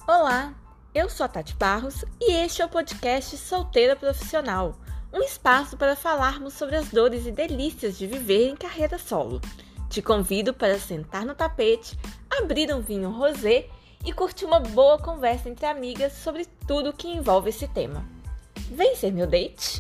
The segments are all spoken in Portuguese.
Olá, eu sou a Tati Barros e este é o podcast Solteira Profissional, um espaço para falarmos sobre as dores e delícias de viver em carreira solo. Te convido para sentar no tapete, abrir um vinho rosé e curtir uma boa conversa entre amigas sobre tudo que envolve esse tema. Vem ser meu date?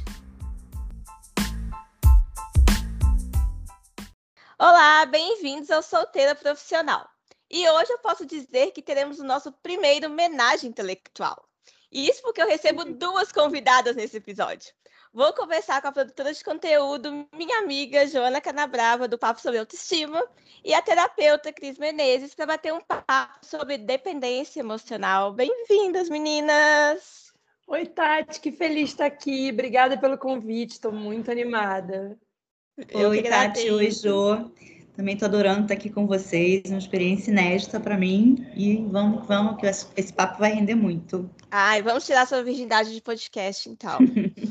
Olá, bem-vindos ao Solteira Profissional. E hoje eu posso dizer que teremos o nosso primeiro homenagem intelectual. E isso porque eu recebo duas convidadas nesse episódio. Vou conversar com a produtora de conteúdo, minha amiga Joana Canabrava, do Papo sobre Autoestima, e a terapeuta Cris Menezes, para bater um papo sobre dependência emocional. Bem-vindas, meninas! Oi, Tati, que feliz estar aqui. Obrigada pelo convite, estou muito animada. Oi, Tati, oi, Jô. Também estou adorando estar aqui com vocês, uma experiência inédita para mim. E vamos, que esse papo vai render muito. Ai, vamos tirar sua virgindade de podcast, então.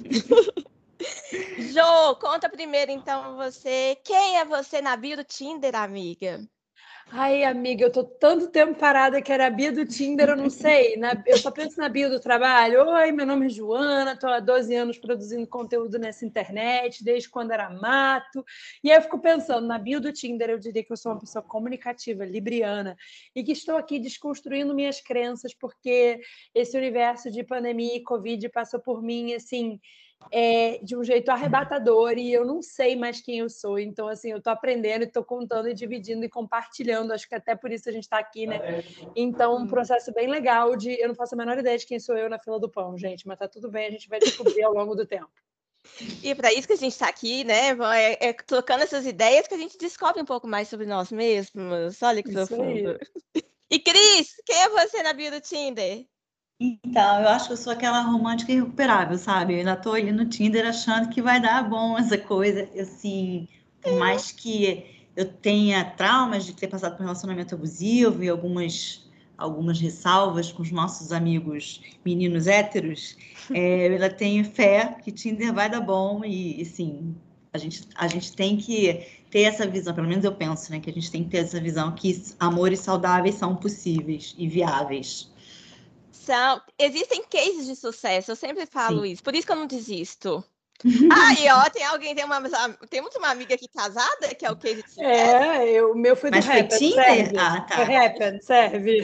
Jô, conta primeiro, então, você. Quem é você na bio do Tinder, amiga? Ai, amiga, eu tô tanto tempo parada que era a bio do Tinder, eu não sei. Eu só penso na bio do trabalho. Oi, meu nome é Joana, estou há 12 anos produzindo conteúdo nessa internet, desde quando era mato. E aí eu fico pensando, na bio do Tinder, eu diria que eu sou uma pessoa comunicativa, libriana, e que estou aqui desconstruindo minhas crenças, porque esse universo de pandemia e Covid passou por mim, assim, de um jeito arrebatador, e eu não sei mais quem eu sou. Então, assim, eu estou aprendendo e estou contando e dividindo e compartilhando. Acho que até por isso a gente está aqui, né? Então, um processo bem legal de... Eu não faço a menor ideia de quem sou eu na fila do pão, gente, mas tá tudo bem, a gente vai descobrir ao longo do tempo. E para isso que a gente está aqui, né? Trocando essas ideias que a gente descobre um pouco mais sobre nós mesmos. Olha que Isso profundo. aí. E Cris, quem é você na bio do Tinder? Então, eu acho que eu sou aquela romântica irrecuperável, sabe? Eu ainda tô ali no Tinder achando que vai dar bom essa coisa. Assim, por mais que eu tenha traumas de ter passado por um relacionamento abusivo e algumas ressalvas com os nossos amigos meninos héteros, eu ainda tenho fé que Tinder vai dar bom e assim, a gente tem que ter essa visão, pelo menos eu penso, né? Que a gente tem que ter essa visão que amores saudáveis são possíveis e viáveis. Existem cases de sucesso, eu sempre falo Sim. isso, por isso que eu não desisto. E ó, temos uma amiga aqui casada, que é o case de sucesso. O meu foi do Happn, serve. Ah, tá. Foi Happn, serve.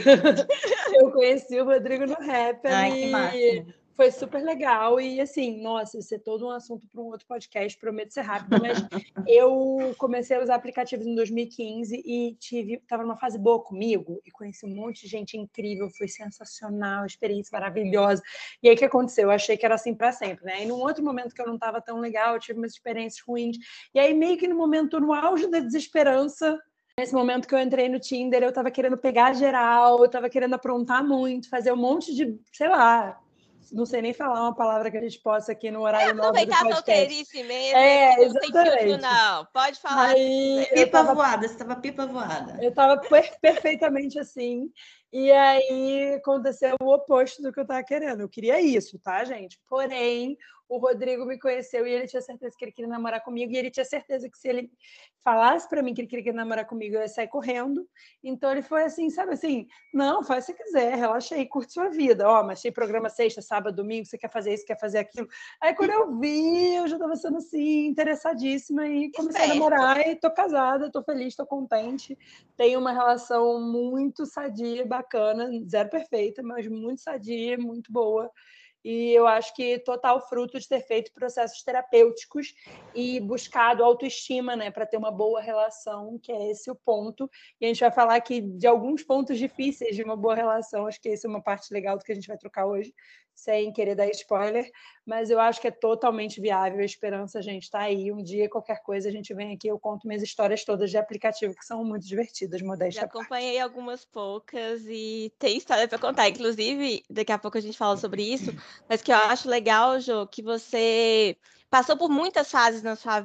Eu conheci o Rodrigo no Happn. Ai, que máximo. Foi super legal. E assim, nossa, isso é todo um assunto para um outro podcast, prometo ser rápido, mas eu comecei a usar aplicativos em 2015 e estava numa fase boa comigo e conheci um monte de gente incrível, foi sensacional, experiência maravilhosa. E aí o que aconteceu? Eu achei que era assim para sempre, né? E num outro momento que eu não estava tão legal, eu tive umas experiências ruins. E aí, meio que no auge da desesperança, nesse momento que eu entrei no Tinder, eu tava querendo pegar geral, eu tava querendo aprontar muito, fazer um monte de, sei lá, não sei nem falar uma palavra que a gente possa aqui no horário nobre do podcast. Aproveitar a solteirice mesmo, não tem filtro não, pode falar. Aí, pipa voada, você tava pipa voada. Eu tava perfeitamente assim, e aí aconteceu o oposto do que eu tava querendo. Eu queria isso, tá, gente? Porém, o Rodrigo me conheceu e ele tinha certeza que ele queria namorar comigo, e ele tinha certeza que se ele falasse para mim que ele queria namorar comigo, eu ia sair correndo. Então ele foi assim, sabe assim, não, faz o que você quiser, relaxa aí, curte sua vida. Ó, mas tem programa sexta, sábado, domingo, você quer fazer isso, quer fazer aquilo. Aí quando eu vi, eu já estava sendo assim, interessadíssima e comecei a namorar e tô casada, tô feliz, tô contente. Tenho uma relação muito sadia, bacana, zero perfeita, mas muito sadia, muito boa. E eu acho que total fruto de ter feito processos terapêuticos e buscado autoestima, né, para ter uma boa relação, que é esse o ponto. E a gente vai falar aqui de alguns pontos difíceis de uma boa relação, acho que essa é uma parte legal do que a gente vai trocar hoje, sem querer dar spoiler, mas eu acho que é totalmente viável, a esperança, gente, está aí. Um dia, qualquer coisa, a gente vem aqui, eu conto minhas histórias todas de aplicativo, que são muito divertidas, modéstia à parte. Já acompanhei algumas poucas e tem história para contar. Inclusive, daqui a pouco a gente fala sobre isso, mas que eu acho legal, Jô, que você passou por muitas fases na sua vida.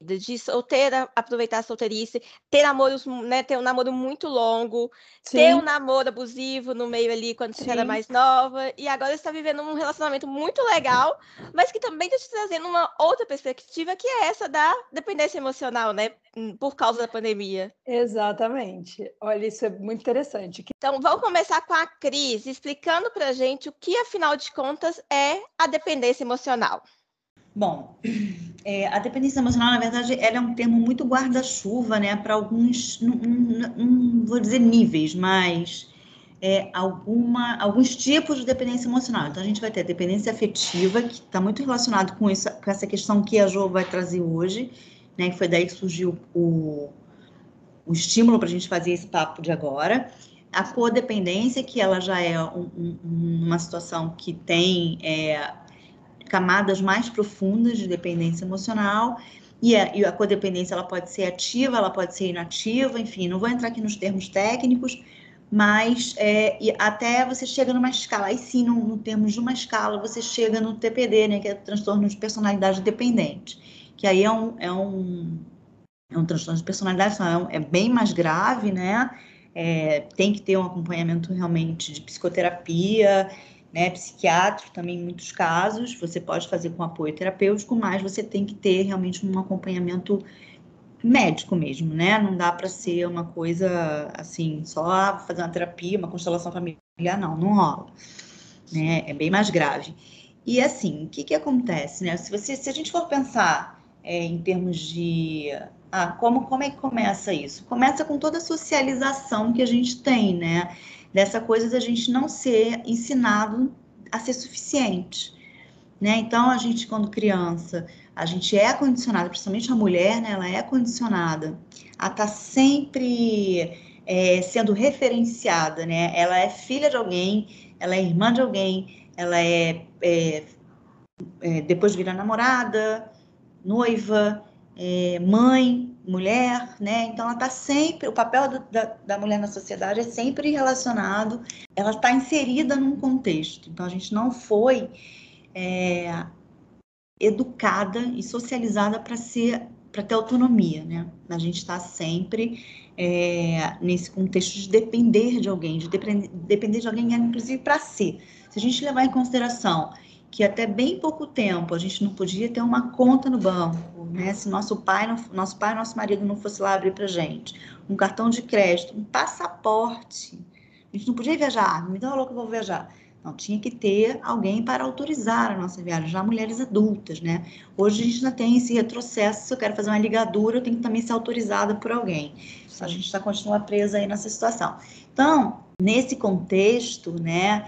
de solteira, aproveitar a solteirice, ter namoros, né, ter um namoro muito longo, ter um namoro abusivo no meio ali quando você era mais nova, e agora você está vivendo um relacionamento muito legal, mas que também está te trazendo uma outra perspectiva, que é essa da dependência emocional, né, por causa da pandemia. Exatamente. Olha, isso é muito interessante. Então, vamos começar com a Cris, explicando pra gente o que, afinal de contas, é a dependência emocional. Bom, a dependência emocional, na verdade, ela é um termo muito guarda-chuva, né, para alguns, não vou dizer níveis, mas alguns tipos de dependência emocional. Então, a gente vai ter a dependência afetiva, que está muito relacionado com isso, com essa questão que a Jo vai trazer hoje, né, que foi daí que surgiu o estímulo para a gente fazer esse papo de agora. A codependência, que ela já é uma situação que tem camadas mais profundas de dependência emocional, e a codependência ela pode ser ativa, ela pode ser inativa, enfim, não vou entrar aqui nos termos técnicos, mas e até você chega numa escala, aí sim, no termos de uma escala, você chega no TPD, né, que é o transtorno de personalidade dependente, que aí é um transtorno de personalidade, é bem mais grave, né, tem que ter um acompanhamento realmente de psicoterapia, né, psiquiátrico também em muitos casos, você pode fazer com apoio terapêutico, mas você tem que ter realmente um acompanhamento médico mesmo, né? Não dá para ser uma coisa assim, só fazer uma terapia, uma constelação familiar, não rola, né? É bem mais grave. E assim, o que acontece, né? Se a gente for pensar em termos de como é que começa isso? Começa com toda a socialização que a gente tem, né? Dessa coisa da gente não ser ensinado a ser suficiente, né? Então, a gente, quando criança, a gente é condicionada, principalmente a mulher, né? Ela é condicionada a estar sempre sendo referenciada, né? Ela é filha de alguém, ela é irmã de alguém, ela depois vira namorada, noiva, mãe, mulher, né? Então ela está sempre, o papel da mulher na sociedade é sempre relacionado, ela está inserida num contexto. Então a gente não foi educada e socializada para ter autonomia, né? A gente está sempre nesse contexto de depender de alguém, de depender de alguém, inclusive para si. Se a gente levar em consideração que até bem pouco tempo a gente não podia ter uma conta no banco, né? Se nosso pai, nosso marido não fosse lá abrir para gente, um cartão de crédito, um passaporte, a gente não podia viajar, me dá uma louca, eu vou viajar. Não, tinha que ter alguém para autorizar a nossa viagem, já mulheres adultas, né? Hoje a gente ainda tem esse retrocesso, se eu quero fazer uma ligadura, eu tenho que também ser autorizada por alguém. A gente continua presa aí nessa situação. Então, nesse contexto, né,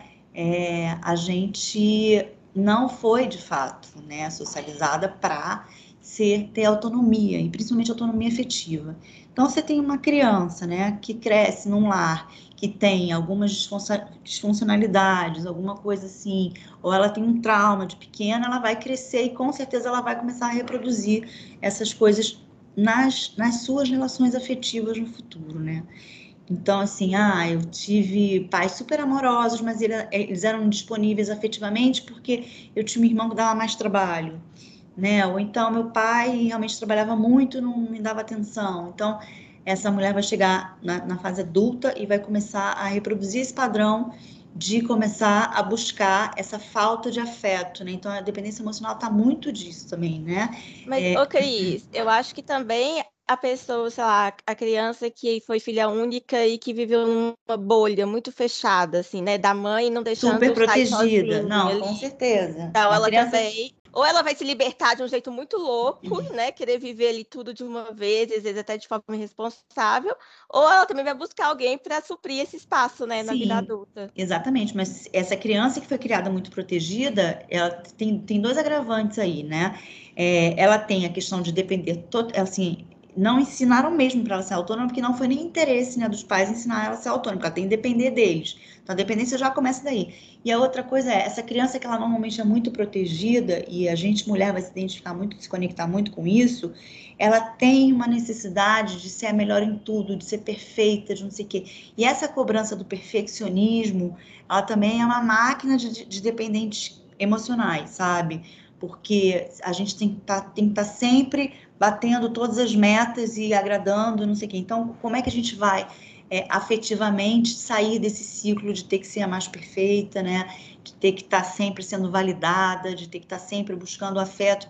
a gente não foi, de fato, né, socializada para ter autonomia, e principalmente autonomia afetiva. Então, você tem uma criança, né, que cresce num lar que tem algumas disfuncionalidades, alguma coisa assim, ou ela tem um trauma de pequena, ela vai crescer e com certeza ela vai começar a reproduzir essas coisas nas suas relações afetivas no futuro, né? Então, assim, eu tive pais super amorosos, mas eles eram disponíveis afetivamente porque eu tinha um irmão que dava mais trabalho, né? Ou então meu pai realmente trabalhava muito, não me dava atenção. Então, essa mulher vai chegar na fase adulta e vai começar a reproduzir esse padrão de começar a buscar essa falta de afeto, né? Então, a dependência emocional está muito disso também, né? Mas, Cris, eu acho que também a pessoa, sei lá, a criança que foi filha única e que viveu numa bolha muito fechada, assim, né? Da mãe não deixando Super sair protegida. sozinha Não, ali. com certeza. Então, Uma ela criança também... Ou ela vai se libertar de um jeito muito louco, né? Querer viver ali tudo de uma vez, às vezes até de forma irresponsável. Ou ela também vai buscar alguém para suprir esse espaço, né? Na vida Sim, adulta. exatamente, mas essa criança que foi criada muito protegida, ela tem dois agravantes aí, né? Ela tem a questão de depender, assim, não ensinaram mesmo para ela ser autônoma, porque não foi nem interesse, né, dos pais ensinar ela a ser autônoma, porque ela tem que depender deles. Então, a dependência já começa daí. E a outra coisa essa criança que ela normalmente é muito protegida, e a gente, mulher, vai se identificar muito, se conectar muito com isso, ela tem uma necessidade de ser a melhor em tudo, de ser perfeita, de não sei o quê. E essa cobrança do perfeccionismo, ela também é uma máquina de dependentes emocionais, sabe? Porque a gente tem que estar sempre batendo todas as metas e agradando, não sei o quê. Então, como é que a gente vai afetivamente sair desse ciclo de ter que ser a mais perfeita, né? De ter que estar sempre sendo validada, de ter que estar sempre buscando afeto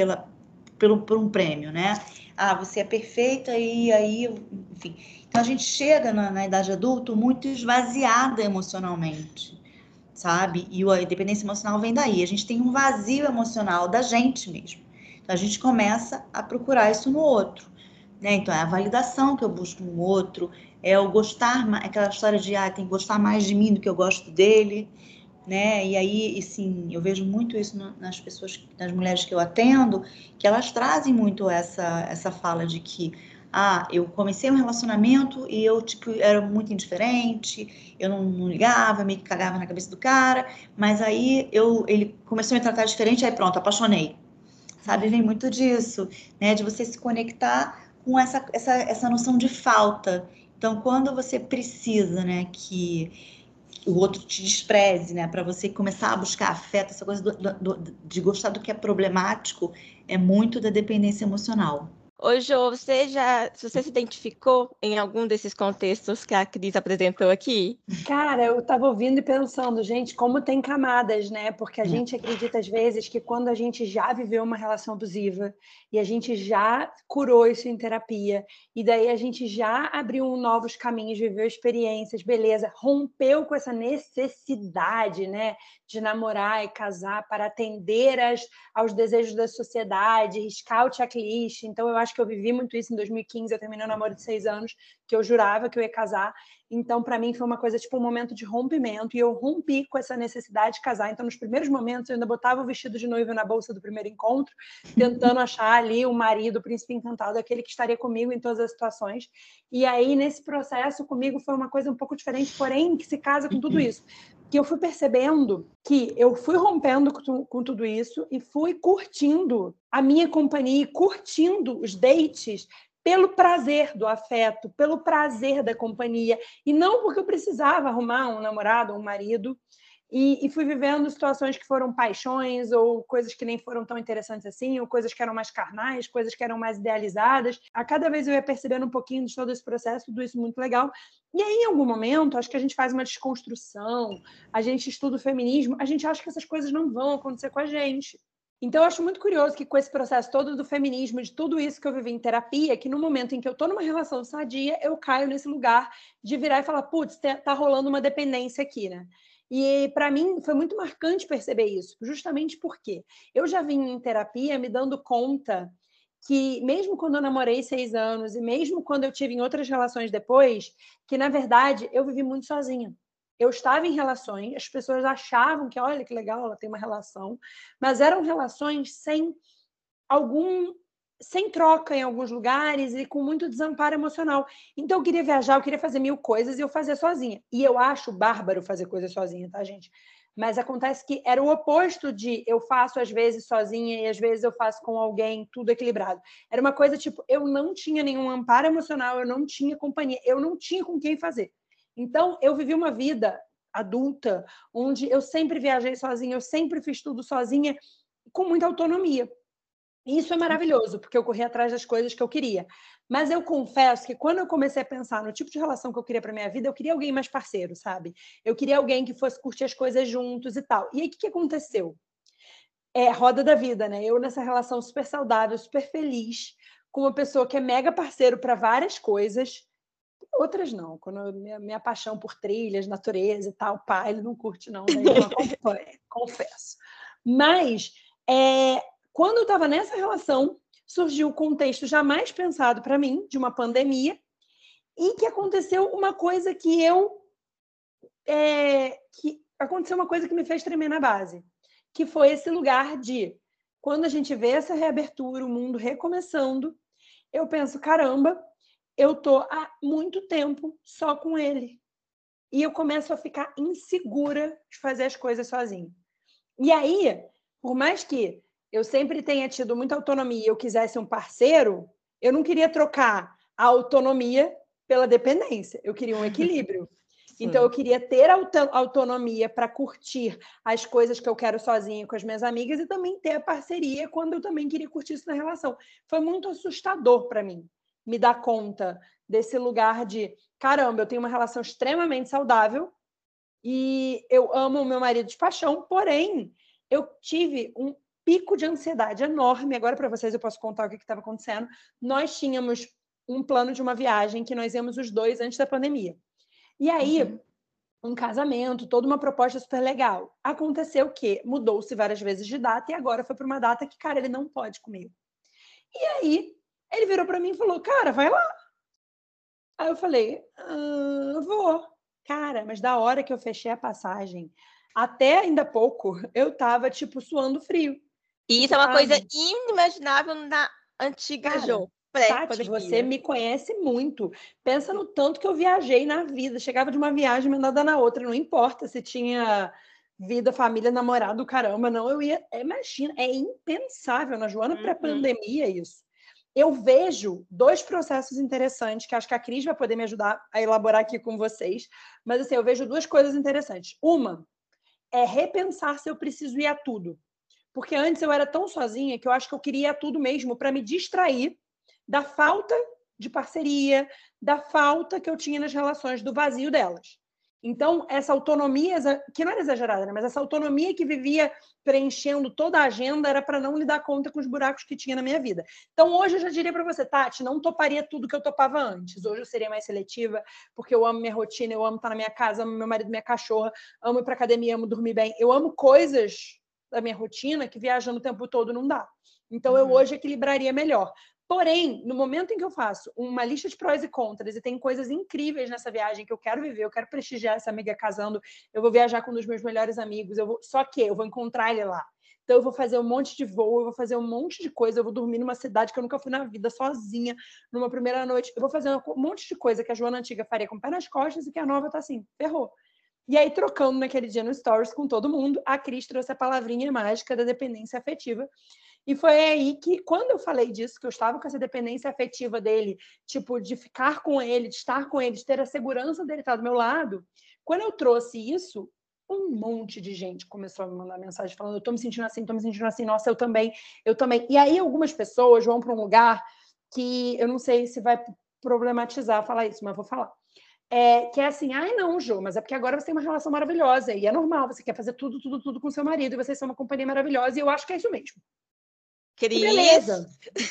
por um prêmio, né? Ah, você é perfeita e aí, enfim. Então, a gente chega na idade adulta muito esvaziada emocionalmente, sabe? E a dependência emocional vem daí. A gente tem um vazio emocional da gente mesmo. Então, a gente começa a procurar isso no outro, né? Então, é a validação que eu busco no outro, é o gostar, aquela história de, tem que gostar mais de mim do que eu gosto dele, né? E aí, sim, eu vejo muito isso nas pessoas, nas mulheres que eu atendo, que elas trazem muito essa fala de que eu comecei um relacionamento e eu, tipo, era muito indiferente, eu não ligava, meio que cagava na cabeça do cara, mas aí ele começou a me tratar diferente, aí pronto, apaixonei. Sabe, vem muito disso, né? De você se conectar com essa noção de falta. Então, quando você precisa, né, que o outro te despreze, né? Para você começar a buscar afeto, essa coisa de gostar do que é problemático, é muito da dependência emocional. Ô, Jô, você se identificou em algum desses contextos que a Cris apresentou aqui? Cara, eu estava ouvindo e pensando, gente, como tem camadas, né? Porque a gente acredita às vezes que quando a gente já viveu uma relação abusiva e a gente já curou isso em terapia, e daí a gente já abriu novos caminhos, viveu experiências, beleza, rompeu com essa necessidade, né, de namorar e casar para atender aos desejos da sociedade, riscar o checklist. Então, eu acho que eu vivi muito isso em 2015, eu terminei um namoro de 6 anos, que eu jurava que eu ia casar. Então, para mim, foi uma coisa, tipo, um momento de rompimento, e eu rompi com essa necessidade de casar. Então, nos primeiros momentos, eu ainda botava o vestido de noiva na bolsa do primeiro encontro, tentando achar ali o marido, o príncipe encantado, aquele que estaria comigo em todas as situações. E aí, nesse processo, comigo foi uma coisa um pouco diferente, porém, que se casa com tudo isso. Que eu fui percebendo que eu fui rompendo com tudo isso e fui curtindo a minha companhia, curtindo os dates, pelo prazer do afeto, pelo prazer da companhia, e não porque eu precisava arrumar um namorado ou um marido, e fui vivendo situações que foram paixões, ou coisas que nem foram tão interessantes assim, ou coisas que eram mais carnais, coisas que eram mais idealizadas. A cada vez eu ia percebendo um pouquinho de todo esse processo, tudo isso muito legal. E aí, em algum momento, acho que a gente faz uma desconstrução, a gente estuda o feminismo, a gente acha que essas coisas não vão acontecer com a gente. Então, eu acho muito curioso que com esse processo todo do feminismo, de tudo isso que eu vivi em terapia, que no momento em que eu estou numa relação sadia, eu caio nesse lugar de virar e falar, putz, tá rolando uma dependência aqui, né? E para mim foi muito marcante perceber isso, justamente porque eu já vim em terapia me dando conta que mesmo quando eu namorei 6 anos e mesmo quando eu tive em outras relações depois, que na verdade eu vivi muito sozinha. Eu estava em relações, as pessoas achavam que, olha que legal, ela tem uma relação, mas eram relações sem troca em alguns lugares e com muito desamparo emocional. Então eu queria viajar, eu queria fazer 1000 coisas e eu fazia sozinha. E eu acho bárbaro fazer coisas sozinha, tá, gente? Mas acontece que era o oposto de eu faço às vezes sozinha e às vezes eu faço com alguém, tudo equilibrado. Era uma coisa tipo, eu não tinha nenhum amparo emocional, eu não tinha companhia, eu não tinha com quem fazer. Então eu vivi uma vida adulta onde eu sempre viajei sozinha, eu sempre fiz tudo sozinha, com muita autonomia. Isso é maravilhoso, porque eu corri atrás das coisas que eu queria. Mas eu confesso que quando eu comecei a pensar no tipo de relação que eu queria para minha vida, eu queria alguém mais parceiro, sabe? Eu queria alguém que fosse curtir as coisas juntos e tal. E aí, o que aconteceu? Roda da vida, né? Eu nessa relação super saudável, super feliz, com uma pessoa que é mega parceiro para várias coisas, outras não. Quando minha paixão por trilhas, natureza e tal, pai, ele não curte não, daí não acompanha, confesso. Mas quando eu estava nessa relação, surgiu o contexto jamais pensado para mim, de uma pandemia, e que aconteceu uma coisa que aconteceu uma coisa que me fez tremer na base, que foi esse lugar de, quando a gente vê essa reabertura, o mundo recomeçando, eu penso, caramba, eu tô há muito tempo só com ele. E eu começo a ficar insegura de fazer as coisas sozinha. E aí, por mais que eu sempre tenha tido muita autonomia e eu quisesse um parceiro, eu não queria trocar a autonomia pela dependência. Eu queria um equilíbrio. Então, eu queria ter autonomia para curtir as coisas que eu quero sozinha com as minhas amigas e também ter a parceria quando eu também queria curtir isso na relação. Foi muito assustador para mim me dar conta desse lugar de, caramba, eu tenho uma relação extremamente saudável e eu amo o meu marido de paixão, porém, eu tive um pico de ansiedade enorme. Agora, para vocês, eu posso contar o que estava acontecendo. Nós tínhamos um plano de uma viagem que nós íamos os dois antes da pandemia. E aí, um casamento, toda uma proposta super legal. Aconteceu que mudou-se várias vezes de data e agora foi para uma data que, cara, ele não pode comigo. E aí, ele virou para mim e falou, cara, vai lá. Aí eu falei, vou. Cara, mas da hora que eu fechei a passagem, até ainda pouco, eu tava, tipo, suando frio. E isso é uma coisa inimaginável na antiga Jo. Tati, você me conhece muito. Pensa no tanto que eu viajei na vida. Chegava de uma viagem emendada na outra. Não importa se tinha vida, família, namorado, caramba. Não, eu ia... Imagina, é impensável na Joana pré-pandemia isso. Eu vejo 2 processos interessantes que acho que a Cris vai poder me ajudar a elaborar aqui com vocês. Mas, assim, eu vejo 2 coisas interessantes. Uma é repensar se eu preciso ir a tudo. Porque antes eu era tão sozinha que eu acho que eu queria ir a tudo mesmo para me distrair da falta de parceria, da falta que eu tinha nas relações, do vazio delas. Então, essa autonomia, que não era exagerada, né? Mas essa autonomia que vivia preenchendo toda a agenda era para não lidar conta com os buracos que tinha na minha vida. Então, hoje eu já diria para você, Tati, não toparia tudo que eu topava antes. Hoje eu seria mais seletiva, porque eu amo minha rotina, eu amo estar na minha casa, amo meu marido, minha cachorra, amo ir para academia, amo dormir bem. Eu amo coisas da minha rotina que viajando o tempo todo não dá. Então, eu hoje equilibraria melhor. Porém, no momento em que eu faço uma lista de prós e contras e tem coisas incríveis nessa viagem que eu quero viver, eu quero prestigiar essa amiga casando, eu vou viajar com um dos meus melhores amigos, só que eu vou encontrar ele lá. Então, eu vou fazer um monte de voo, eu vou fazer um monte de coisa, eu vou dormir numa cidade que eu nunca fui na vida, sozinha, numa primeira noite. Eu vou fazer um monte de coisa que a Joana antiga faria com o pé nas costas e que a nova tá assim, ferrou. E aí, trocando naquele dia no Stories com todo mundo, a Cris trouxe a palavrinha mágica da dependência afetiva. E foi aí que, quando eu falei disso, que eu estava com essa dependência afetiva dele, tipo, de ficar com ele, de estar com ele, de ter a segurança dele estar do meu lado, quando eu trouxe isso, um monte de gente começou a me mandar mensagem falando, eu tô me sentindo assim, nossa, eu também. E aí algumas pessoas vão para um lugar que eu não sei se vai problematizar falar isso, mas vou falar. Que é assim, ai não, Jo, mas é porque agora você tem uma relação maravilhosa e é normal, você quer fazer tudo com seu marido e vocês são uma companhia maravilhosa e eu acho que é isso mesmo. Beleza.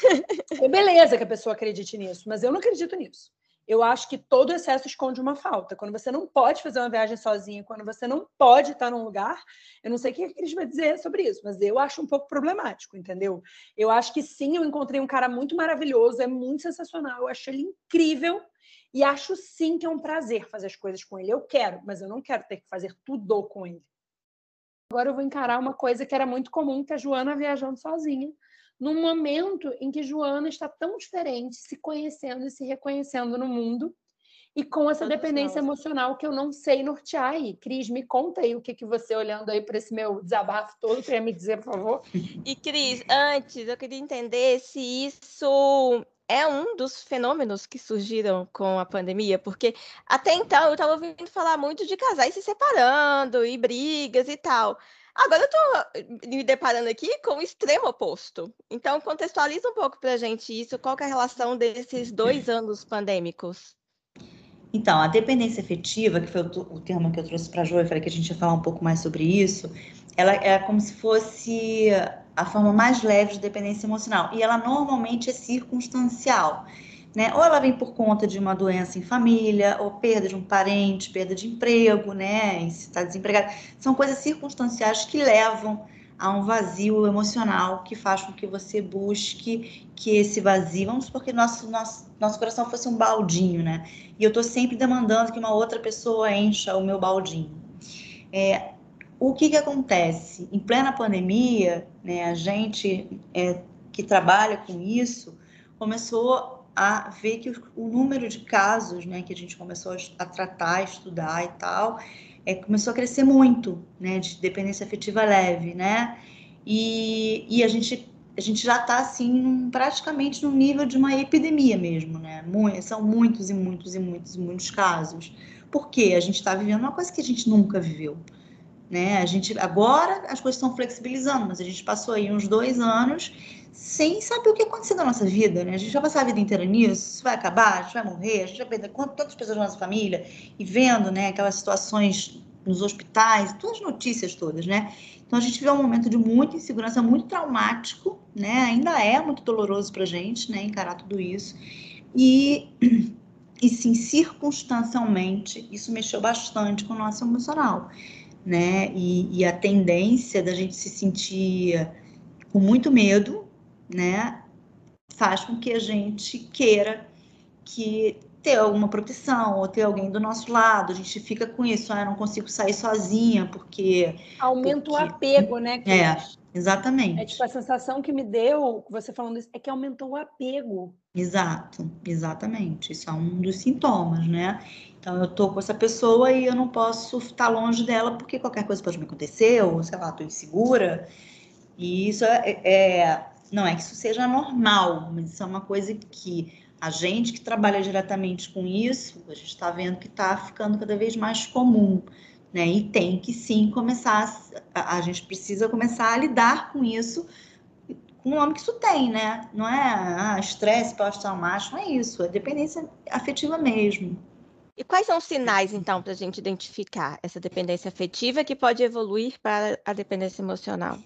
Beleza que a pessoa acredite nisso, mas eu não acredito nisso. Eu acho que todo excesso esconde uma falta. Quando você não pode fazer uma viagem sozinha, quando você não pode estar num lugar, eu não sei o que a Cris vai dizer sobre isso, mas eu acho um pouco problemático, entendeu? Eu acho que sim, eu encontrei um cara muito maravilhoso, é muito sensacional, eu acho ele incrível e acho sim que é um prazer fazer as coisas com ele. Eu quero, mas eu não quero ter que fazer tudo com ele. Agora eu vou encarar uma coisa que era muito comum, que é a Joana viajando sozinha, num momento em que Joana está tão diferente, se conhecendo e se reconhecendo no mundo, e com essa dependência emocional que eu não sei nortear aí. Cris, me conta aí o que você, olhando aí para esse meu desabafo todo, queria me dizer, por favor. E, Cris, antes eu queria entender se isso é um dos fenômenos que surgiram com a pandemia, porque até então eu estava ouvindo falar muito de casais se separando e brigas e tal. Agora eu estou me deparando aqui com o extremo oposto. Então, contextualiza um pouco para a gente isso, qual que é a relação desses 2 anos pandêmicos? Então, a dependência afetiva, que foi o termo que eu trouxe para a Jo, eu falei que a gente ia falar um pouco mais sobre isso, ela é como se fosse a forma mais leve de dependência emocional. E ela normalmente é circunstancial, né? Ou ela vem por conta de uma doença em família, ou perda de um parente, perda de emprego, né? Se está desempregado. São coisas circunstanciais que levam a um vazio emocional que faz com que você busque que esse vazio, vamos supor que nosso coração fosse um baldinho, né? E eu tô sempre demandando que uma outra pessoa encha o meu baldinho. O que acontece? Em plena pandemia, né, a gente que trabalha com isso começou a ver que o número de casos, né, que a gente começou a tratar, a estudar e tal, começou a crescer muito, né, de dependência afetiva leve, né? E a gente a gente já está assim praticamente no nível de uma epidemia mesmo, né? São muitos e muitos e muitos e muitos casos. Porque a gente está vivendo uma coisa que a gente nunca viveu, né? Agora as coisas estão flexibilizando, mas a gente passou aí uns 2 anos sem saber o que aconteceu na nossa vida, né? A gente vai passar a vida inteira nisso, isso vai acabar, a gente vai morrer, a gente vai perder tantas pessoas da nossa família, e vendo, né, aquelas situações nos hospitais, todas as notícias todas, né? Então a gente vê um momento de muita insegurança, muito traumático, né? Ainda é muito doloroso pra gente, né, encarar tudo isso. E sim, circunstancialmente, isso mexeu bastante com o nosso emocional, né? E a tendência da gente se sentir com muito medo, né, faz com que a gente queira ter alguma proteção ou ter alguém do nosso lado. A gente fica com isso, eu não consigo sair sozinha porque Aumenta o apego, né, Cris? Exatamente. É tipo, a sensação que me deu, você falando isso, é que aumentou o apego. Exato, exatamente. Isso é um dos sintomas, né? Então, eu tô com essa pessoa e eu não posso estar longe dela porque qualquer coisa pode me acontecer, ou sei lá, tô insegura. E isso não é que isso seja normal, mas isso é uma coisa que a gente que trabalha diretamente com isso, a gente está vendo que está ficando cada vez mais comum, né? E tem que sim começar, a gente precisa começar a lidar com isso, com o nome que isso tem, né? Não é estresse pós-traumático, não é isso, é dependência afetiva mesmo. E quais são os sinais, então, para a gente identificar essa dependência afetiva que pode evoluir para a dependência emocional?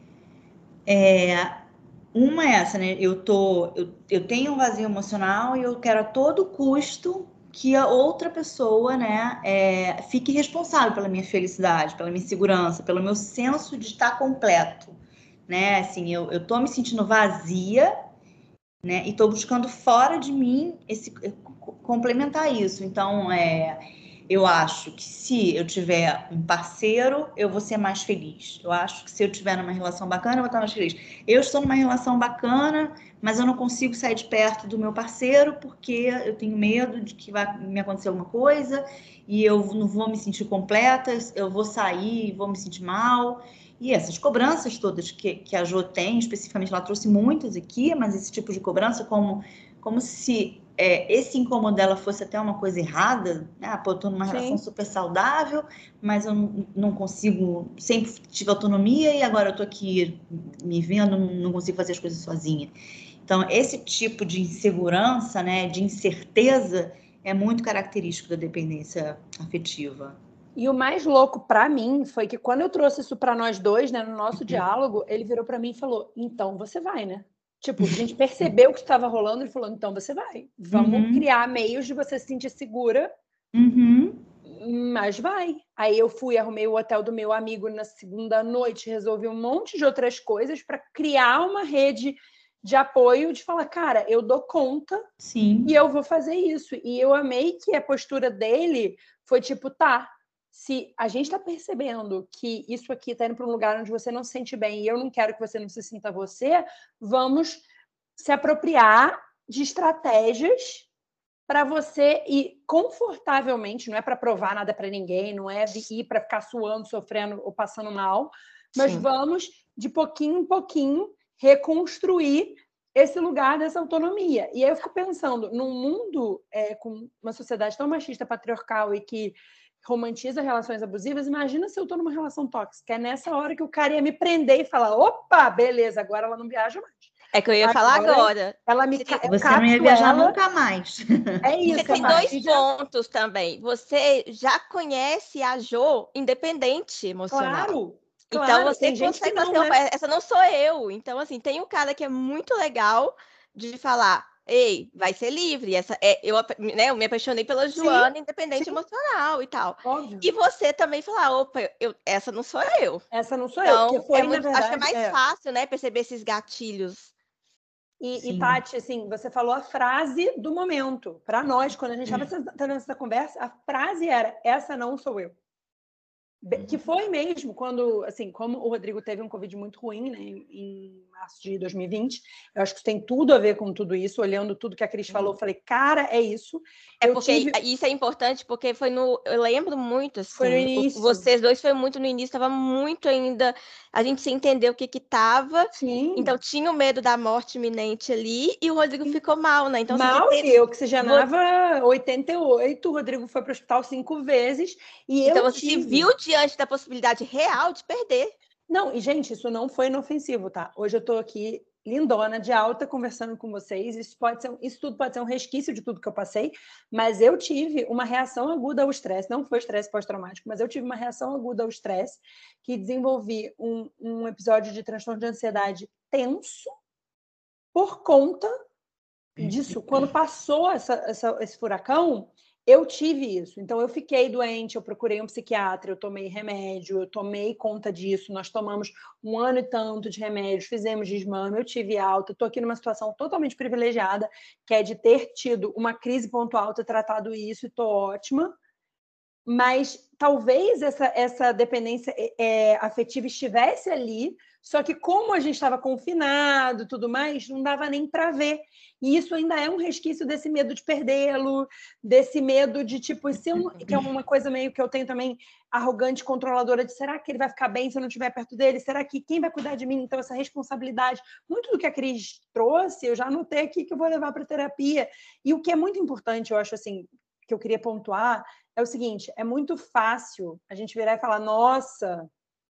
Uma é essa, né? Eu tenho um vazio emocional e eu quero a todo custo que a outra pessoa, né, fique responsável pela minha felicidade, pela minha segurança, pelo meu senso de estar completo, né? Assim, eu tô me sentindo vazia, né? E tô buscando fora de mim complementar isso. Então, eu acho que se eu tiver um parceiro, eu vou ser mais feliz. Eu acho que se eu tiver numa relação bacana, eu vou estar mais feliz. Eu estou numa relação bacana, mas eu não consigo sair de perto do meu parceiro porque eu tenho medo de que vai me acontecer alguma coisa e eu não vou me sentir completa, eu vou sair e vou me sentir mal. E essas cobranças todas que a Jo tem, especificamente, ela trouxe muitas aqui, mas esse tipo de cobrança como se esse incômodo dela fosse até uma coisa errada, né? Pô, eu tô numa relação super saudável, mas eu não consigo, sempre tive autonomia e agora eu tô aqui me vendo, não consigo fazer as coisas sozinha. Então, esse tipo de insegurança, né, de incerteza, é muito característico da dependência afetiva. E o mais louco para mim foi que quando eu trouxe isso para nós dois, né, no nosso diálogo, ele virou para mim e falou: então você vai, né? Tipo, a gente percebeu que estava rolando e falou: então você vai. Vamos criar meios de você se sentir segura, mas vai. Aí eu fui, arrumei o hotel do meu amigo na segunda noite, resolvi um monte de outras coisas para criar uma rede de apoio, de falar, cara, eu dou conta. Sim. E eu vou fazer isso. E eu amei que a postura dele foi tipo, tá, se a gente está percebendo que isso aqui está indo para um lugar onde você não se sente bem e eu não quero que você não se sinta você, vamos se apropriar de estratégias para você ir confortavelmente, não é para provar nada para ninguém, não é ir para ficar suando, sofrendo ou passando mal, mas vamos, de pouquinho em pouquinho, reconstruir esse lugar dessa autonomia. E aí eu fico pensando, num mundo com uma sociedade tão machista, patriarcal e que romantiza relações abusivas, imagina se eu estou numa relação tóxica. É nessa hora que o cara ia me prender e falar, opa, beleza, agora ela não viaja mais. É que eu ia falar agora. Você não ia viajar nunca mais. É isso. Você tem dois pontos também. Você já conhece a Jo independente emocional. Então você consegue fazer essa não sou eu. Então, assim, tem um cara que é muito legal de falar. Ei, vai ser livre. Eu me apaixonei pela Joana, independente emocional e tal. Óbvio. E você também falar, opa, essa não sou eu. Essa não sou então, eu. Foi, na verdade, acho que é mais fácil, né, perceber esses gatilhos. E Tati, assim, você falou a frase do momento. Para nós, quando a gente estava tendo essa conversa, a frase era: essa não sou eu. Que foi mesmo quando, assim, como o Rodrigo teve um Covid muito ruim, né, em março de 2020. Eu acho que isso tem tudo a ver com tudo isso. Olhando tudo que a Cris falou, eu falei, cara, é isso. Isso é importante, porque foi eu lembro muito, assim, foi no início. Vocês dois foi muito no início, estava muito ainda, a gente sem entender o que estava. Sim. Então tinha o medo da morte iminente ali, e o Rodrigo ficou mal, né? Então, mal, e eu oxigenava 88, o Rodrigo foi para o hospital 5 vezes, e então você se viu diante da possibilidade real de perder. Não, e gente, isso não foi inofensivo, tá? Hoje eu tô aqui lindona, de alta, conversando com vocês. Isso tudo pode ser um resquício de tudo que eu passei, mas eu tive uma reação aguda ao estresse. Não foi estresse pós-traumático, mas eu tive uma reação aguda ao estresse, que desenvolvi um episódio de transtorno de ansiedade tenso por conta disso. Quando passou esse furacão, eu tive isso. Então, eu fiquei doente, eu procurei um psiquiatra, eu tomei remédio, eu tomei conta disso. Nós tomamos 1 ano e tanto de remédio, fizemos desmame, eu tive alta. Estou aqui numa situação totalmente privilegiada, que é de ter tido uma crise pontual, ter tratado isso, e estou ótima. Mas talvez essa dependência afetiva estivesse ali, só que como a gente estava confinado e tudo mais, não dava nem para ver. E isso ainda é um resquício desse medo de perdê-lo, desse medo de, tipo, que é uma coisa meio que eu tenho também, arrogante, controladora, de será que ele vai ficar bem se eu não estiver perto dele? Será que quem vai cuidar de mim? Então, essa responsabilidade, muito do que a Cris trouxe, eu já anotei aqui que eu vou levar para terapia. E o que é muito importante, eu acho assim, que eu queria pontuar, é o seguinte, é muito fácil a gente virar e falar, nossa,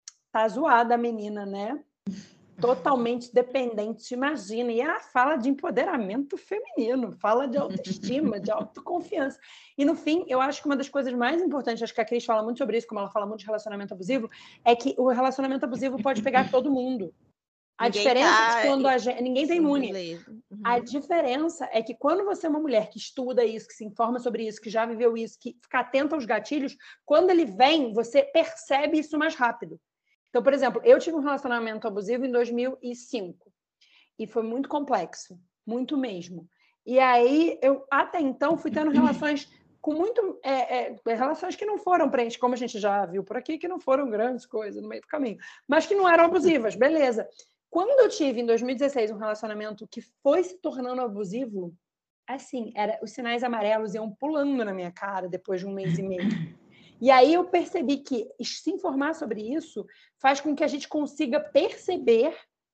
tá zoada a menina, né? Totalmente dependente, imagina. E fala de empoderamento feminino, fala de autoestima, de autoconfiança. E, no fim, eu acho que uma das coisas mais importantes, acho que a Cris fala muito sobre isso, como ela fala muito de relacionamento abusivo, é que o relacionamento abusivo pode pegar todo mundo. A diferença é que quando ninguém tem imune. Uhum. A diferença é que quando você é uma mulher que estuda isso, que se informa sobre isso, que já viveu isso, que fica atenta aos gatilhos, quando ele vem, você percebe isso mais rápido. Então, por exemplo, eu tive um relacionamento abusivo em 2005 e foi muito complexo, muito mesmo. E aí, eu até então fui tendo relações com muito... relações que não foram preenchidas, como a gente já viu por aqui, que não foram grandes coisas no meio do caminho, mas que não eram abusivas, beleza. Quando eu tive, em 2016, um relacionamento que foi se tornando abusivo, assim, os sinais amarelos iam pulando na minha cara depois de 1 mês e meio. E aí eu percebi que se informar sobre isso faz com que a gente consiga perceber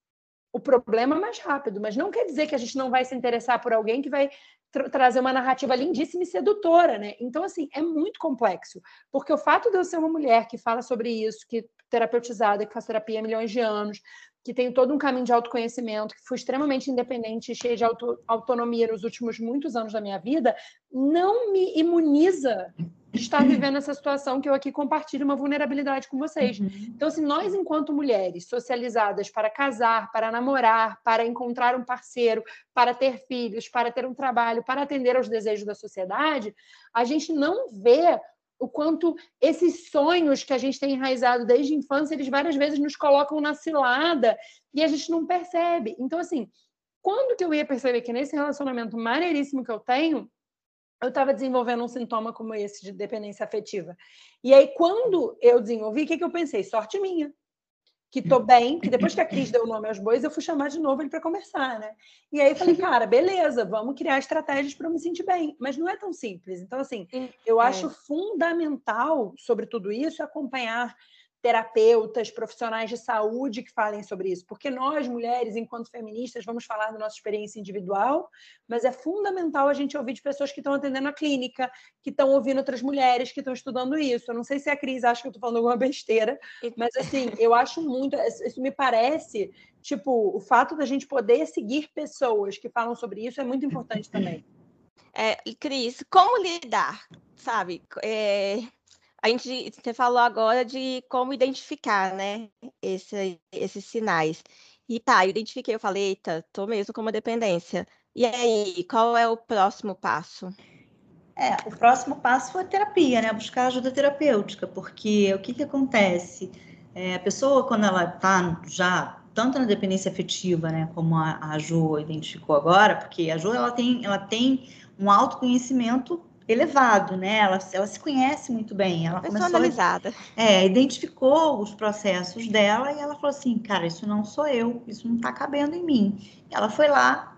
o problema mais rápido, mas não quer dizer que a gente não vai se interessar por alguém que vai trazer uma narrativa lindíssima e sedutora, né? Então, assim, é muito complexo, porque o fato de eu ser uma mulher que fala sobre isso, que terapeutizada, que faz terapia há milhões de anos, que tenho todo um caminho de autoconhecimento, que fui extremamente independente e cheia de autonomia nos últimos muitos anos da minha vida, não me imuniza de estar vivendo essa situação que eu aqui compartilho uma vulnerabilidade com vocês. Então, assim, nós, enquanto mulheres socializadas para casar, para namorar, para encontrar um parceiro, para ter filhos, para ter um trabalho, para atender aos desejos da sociedade, a gente não vê o quanto esses sonhos que a gente tem enraizado desde a infância, eles várias vezes nos colocam na cilada e a gente não percebe. Então, assim, quando que eu ia perceber que nesse relacionamento maneiríssimo que eu tenho, eu estava desenvolvendo um sintoma como esse de dependência afetiva? E aí, quando eu desenvolvi, o que eu pensei? Sorte minha. Que tô bem, que depois que a Cris deu o nome aos bois, eu fui chamar de novo ele para conversar, né? E aí eu falei, cara, beleza, vamos criar estratégias para eu me sentir bem. Mas não é tão simples. Então, assim, eu acho fundamental sobre tudo isso acompanhar terapeutas, profissionais de saúde que falem sobre isso, porque nós, mulheres, enquanto feministas, vamos falar da nossa experiência individual, mas é fundamental a gente ouvir de pessoas que estão atendendo a clínica, que estão ouvindo outras mulheres que estão estudando isso. Eu não sei se a Cris acha que eu estou falando alguma besteira, mas, assim, eu acho muito... Isso me parece, tipo, o fato da gente poder seguir pessoas que falam sobre isso é muito importante também. Cris, como lidar, sabe? Você falou agora de como identificar, né, esses sinais. E tá, eu identifiquei, eu falei, eita, tô mesmo com uma dependência. E aí, qual é o próximo passo? O próximo passo foi a terapia, né? Buscar ajuda terapêutica, porque o que acontece? A pessoa, quando ela tá já tanto na dependência afetiva, né, como a Jo identificou agora, porque a Jo ela tem um autoconhecimento elevado, né? Ela se conhece muito bem. Ela Personalizada. Identificou os processos dela e ela falou assim, cara, isso não sou eu, isso não está cabendo em mim. Ela foi lá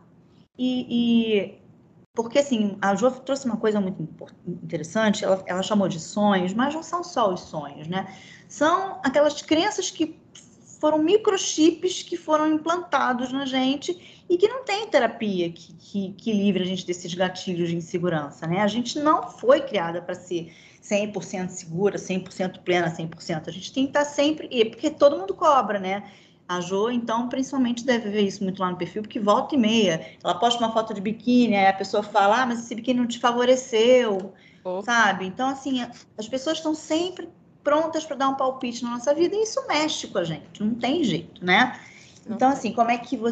porque assim, a Jo trouxe uma coisa muito interessante, ela chamou de sonhos, mas não são só os sonhos, né? São aquelas crenças que foram microchips que foram implantados na gente e que não tem terapia que livre a gente desses gatilhos de insegurança, né? A gente não foi criada para ser 100% segura, 100% plena, 100%. A gente tem que estar sempre... Porque todo mundo cobra, né? A Jo, então, principalmente deve ver isso muito lá no perfil, porque volta e meia, ela posta uma foto de biquíni, aí a pessoa fala, mas esse biquíni não te favoreceu, sabe? Então, assim, as pessoas estão sempre prontas para dar um palpite na nossa vida, e isso mexe com a gente, não tem jeito, né? Então, assim, como é que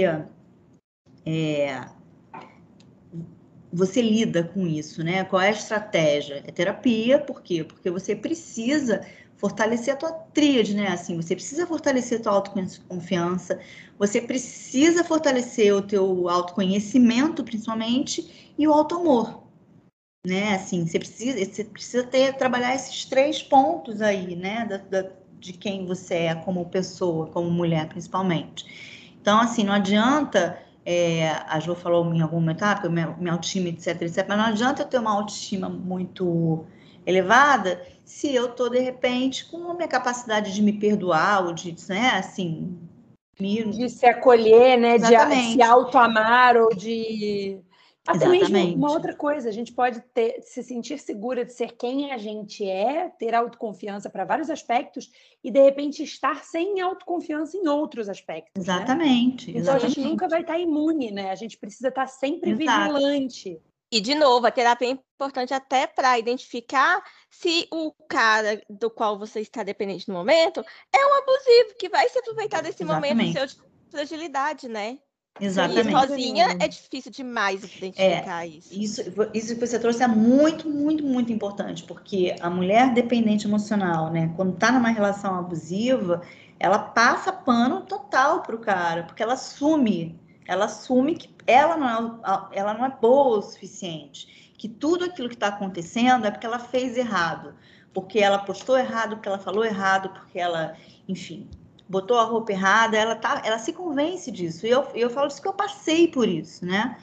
você lida com isso, né? Qual é a estratégia? É terapia, por quê? Porque você precisa fortalecer a tua tríade, né? Assim, você precisa fortalecer a tua autoconfiança, você precisa fortalecer o teu autoconhecimento, principalmente, e o auto-amor, né? Assim, você precisa trabalhar esses 3 pontos aí, né? De quem você é como pessoa, como mulher, principalmente. Então, assim, não adianta... a Jo falou em algum momento, porque minha autoestima, etc, mas não adianta eu ter uma autoestima muito elevada se eu tô, de repente, com a minha capacidade de me perdoar, ou de, né, assim... De se acolher, né? De se Exatamente. auto-amar ou de... Até mesmo Exatamente. uma outra coisa, a gente pode se sentir segura de ser quem a gente é, ter autoconfiança para vários aspectos e, de repente, estar sem autoconfiança em outros aspectos, Exatamente. né? Então, a gente nunca vai estar imune, né? A gente precisa estar sempre vigilante. E, de novo, a terapia é importante até para identificar se o cara do qual você está dependente no momento é um abusivo, que vai se aproveitar desse momento seu de fragilidade, né? Exatamente. E sozinha é difícil demais identificar isso. Isso que você trouxe é muito, muito, muito importante, porque a mulher dependente emocional, né, quando está numa relação abusiva, ela passa pano total pro cara, porque ela assume que ela não é boa o suficiente, que tudo aquilo que está acontecendo é porque ela fez errado, porque ela postou errado, porque ela falou errado, porque ela, enfim, botou a roupa errada, ela se convence disso. E eu falo isso que eu passei por isso, né?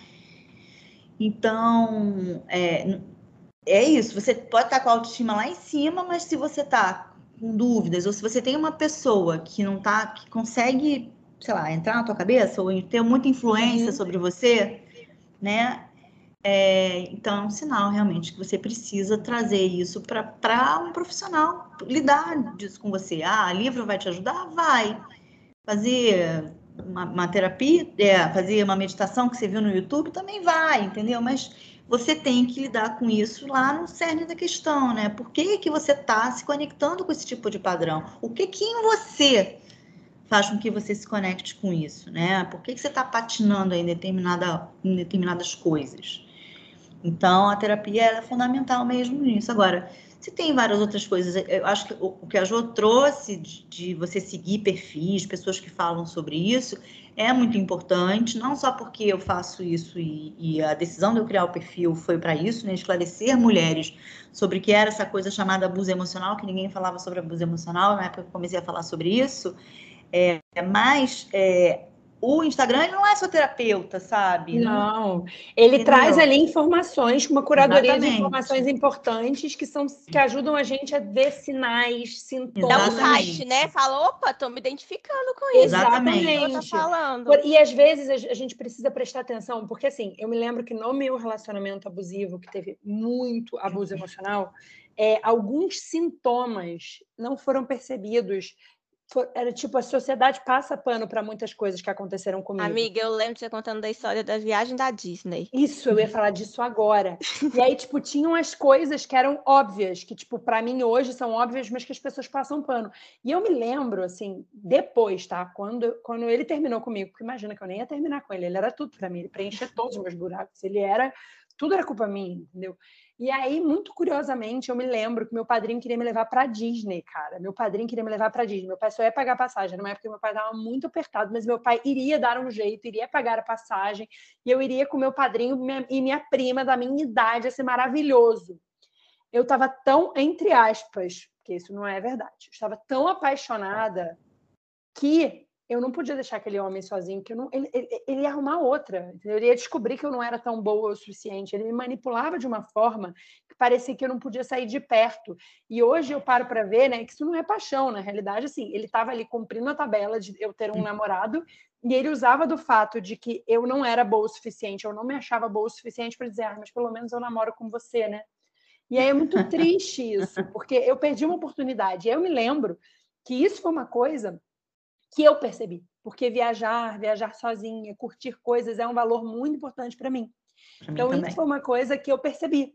Então, é isso. Você pode estar com a autoestima lá em cima, mas se você está com dúvidas, ou se você tem uma pessoa que não tá, que consegue, sei lá, entrar na tua cabeça, ou ter muita influência sobre você, né? Então, é um sinal realmente que você precisa trazer isso para um profissional lidar disso com você. Ah, livro vai te ajudar? Vai. Fazer uma terapia, fazer uma meditação que você viu no YouTube, também vai, entendeu? Mas você tem que lidar com isso lá no cerne da questão, né? Por que que você está se conectando com esse tipo de padrão? O que que em você faz com que você se conecte com isso, né? Por que que você está patinando aí em determinadas coisas? Então, a terapia é fundamental mesmo nisso. Agora, se tem várias outras coisas, eu acho que o que a Jo trouxe de você seguir perfis, pessoas que falam sobre isso, é muito importante, não só porque eu faço isso e a decisão de eu criar o perfil foi para isso, né? Esclarecer mulheres sobre o que era essa coisa chamada abuso emocional, que ninguém falava sobre abuso emocional, na época que eu comecei a falar sobre isso, mas o Instagram ele não é só terapeuta, sabe? Não, ele traz ali informações, uma curadoria de informações importantes que ajudam a gente a ver sinais, sintomas. Dá um site, né? Fala, opa, tô me identificando com isso. Exatamente. Tá falando. E às vezes a gente precisa prestar atenção, porque assim, eu me lembro que no meu relacionamento abusivo, que teve muito abuso emocional, alguns sintomas não foram percebidos. Era tipo, a sociedade passa pano para muitas coisas que aconteceram comigo. Amiga, eu lembro de você contando da história da viagem da Disney. Isso, eu ia falar disso agora. E aí, tipo, tinham as coisas que eram óbvias, que, tipo, para mim hoje são óbvias, mas que as pessoas passam pano. E eu me lembro, assim, depois, tá? Quando ele terminou comigo, porque imagina que eu nem ia terminar com ele era tudo para mim, ele preenchia todos os meus buracos, ele era tudo era culpa minha, entendeu? E aí, muito curiosamente, eu me lembro que meu padrinho queria me levar para Disney, cara. Meu padrinho queria me levar para Disney. Meu pai só ia pagar a passagem. Numa época que meu pai estava muito apertado, mas meu pai iria dar um jeito, iria pagar a passagem, e eu iria com meu padrinho e minha prima da minha idade, ia ser maravilhoso. Eu estava tão, entre aspas, porque isso não é verdade, eu estava tão apaixonada que eu não podia deixar aquele homem sozinho, que ele ia arrumar outra. Entendeu? Ele ia descobrir que eu não era tão boa o suficiente. Ele me manipulava de uma forma que parecia que eu não podia sair de perto. E hoje eu paro para ver, né, que isso não é paixão. Na realidade, assim, ele estava ali cumprindo a tabela de eu ter um namorado e ele usava do fato de que eu não era boa o suficiente, eu não me achava boa o suficiente para dizer, mas pelo menos eu namoro com você, né? E aí é muito triste isso, porque eu perdi uma oportunidade. E eu me lembro que isso foi uma coisa que eu percebi, porque viajar sozinha, curtir coisas é um valor muito importante para mim. Então, isso foi uma coisa que eu percebi.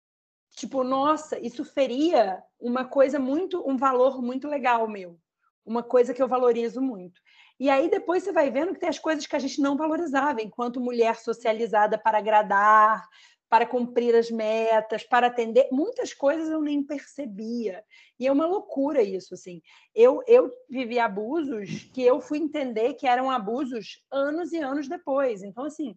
Tipo, nossa, isso feria uma coisa um valor muito legal meu. Uma coisa que eu valorizo muito. E aí, depois você vai vendo que tem as coisas que a gente não valorizava, enquanto mulher socializada para agradar, para cumprir as metas, para atender. Muitas coisas eu nem percebia. E é uma loucura isso, assim. Eu vivi abusos que eu fui entender que eram abusos anos e anos depois. Então, assim,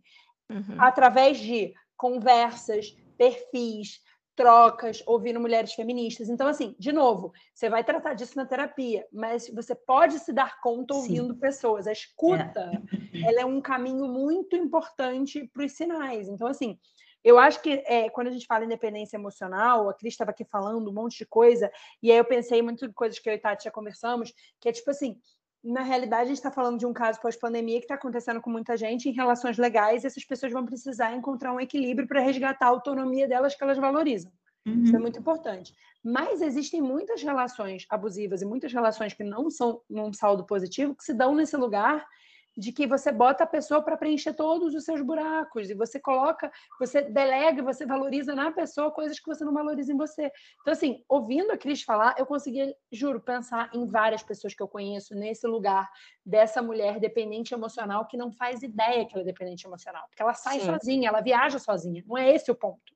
através de conversas, perfis, trocas, ouvindo mulheres feministas. Então, assim, de novo, você vai tratar disso na terapia, mas você pode se dar conta ouvindo pessoas. A escuta, ela é um caminho muito importante para os sinais. Então, assim, eu acho que quando a gente fala em independência emocional, a Cris estava aqui falando um monte de coisa, e aí eu pensei muito em coisas que eu e a Tati já conversamos, que é tipo assim, na realidade, a gente está falando de um caso pós-pandemia que está acontecendo com muita gente em relações legais, e essas pessoas vão precisar encontrar um equilíbrio para resgatar a autonomia delas que elas valorizam. Isso é muito importante. Mas existem muitas relações abusivas e muitas relações que não são num saldo positivo que se dão nesse lugar de que você bota a pessoa para preencher todos os seus buracos e você coloca, você delega, você valoriza na pessoa coisas que você não valoriza em você. Então, assim, ouvindo a Cris falar, eu consegui, juro, pensar em várias pessoas que eu conheço nesse lugar dessa mulher dependente emocional que não faz ideia que ela é dependente emocional, porque ela sai sozinha, ela viaja sozinha. Não é esse o ponto.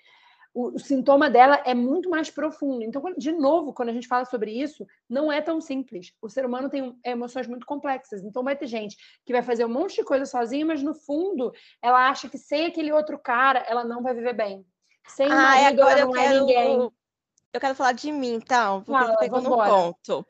O sintoma dela é muito mais profundo. Então, de novo, quando a gente fala sobre isso, não é tão simples. O ser humano tem emoções muito complexas. Então, vai ter gente que vai fazer um monte de coisa sozinha, mas, no fundo, ela acha que sem aquele outro cara, ela não vai viver bem. Sem o marido, ela não é ninguém. Eu quero falar de mim, então, porque você pegou vambora. num ponto.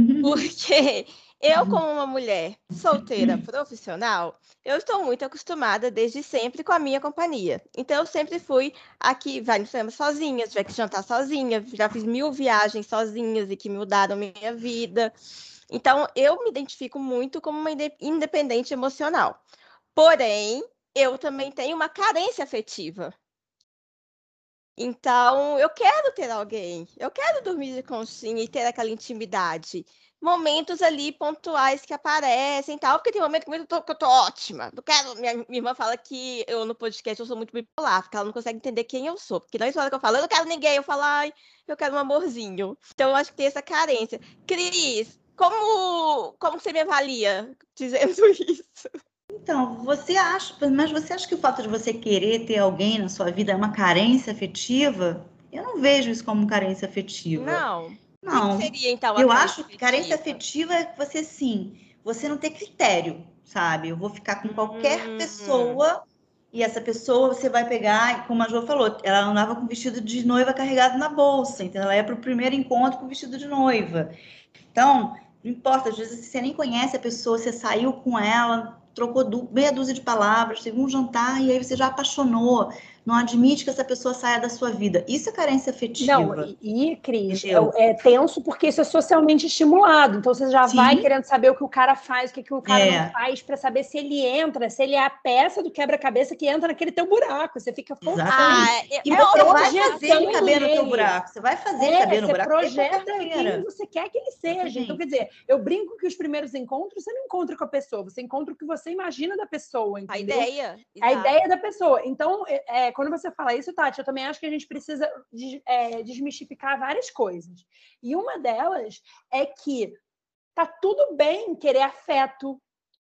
Porque eu, como uma mulher solteira profissional, eu estou muito acostumada desde sempre com a minha companhia. Então, eu sempre fui aqui, vai no cinema sozinha, tiver que jantar sozinha, já fiz 1000 viagens sozinhas e que mudaram minha vida. Então, eu me identifico muito como uma independente emocional. Porém, eu também tenho uma carência afetiva. Então, eu quero ter alguém, eu quero dormir de conchinha e ter aquela intimidade. Momentos ali pontuais que aparecem e tal, porque tem momento que eu tô ótima. Eu quero, minha irmã fala que eu no podcast eu sou muito bipolar, porque ela não consegue entender quem eu sou. Porque na hora que eu falo, eu não quero ninguém, eu falo, ai, eu quero um amorzinho. Então, eu acho que tem essa carência. Cris, como você me avalia dizendo isso? Então, você acha que o fato de você querer ter alguém na sua vida é uma carência afetiva? Eu não vejo isso como carência afetiva. Não. Não. O que seria, então, a Eu carência acho que carência afetiva é você, sim, você não ter critério, sabe? Eu vou ficar com qualquer pessoa e essa pessoa você vai pegar, como a Jo falou, ela andava com vestido de noiva carregado na bolsa, então ela ia para o primeiro encontro com vestido de noiva. Então, não importa, às vezes você nem conhece a pessoa, você saiu com ela, trocou meia dúzia de palavras, teve um jantar e aí você já apaixonou. Não admite que essa pessoa saia da sua vida. Isso é carência afetiva. Não, Cris, é tenso porque isso é socialmente estimulado. Então você já vai querendo saber o que o cara faz, o que o cara não faz, para saber se ele entra, se ele é a peça do quebra-cabeça que entra naquele teu buraco. Você fica exatamente. E você vai fazer ele caber no teu buraco. Você vai fazer ele caber no buraco. Você projeta quem você quer que ele seja. Exatamente. Então, quer dizer, eu brinco que os primeiros encontros você não encontra com a pessoa, você encontra o que você imagina da pessoa, entendeu? A ideia da pessoa. Então, quando você fala isso, Tati, eu também acho que a gente precisa desmistificar várias coisas. E uma delas é que tá tudo bem querer afeto,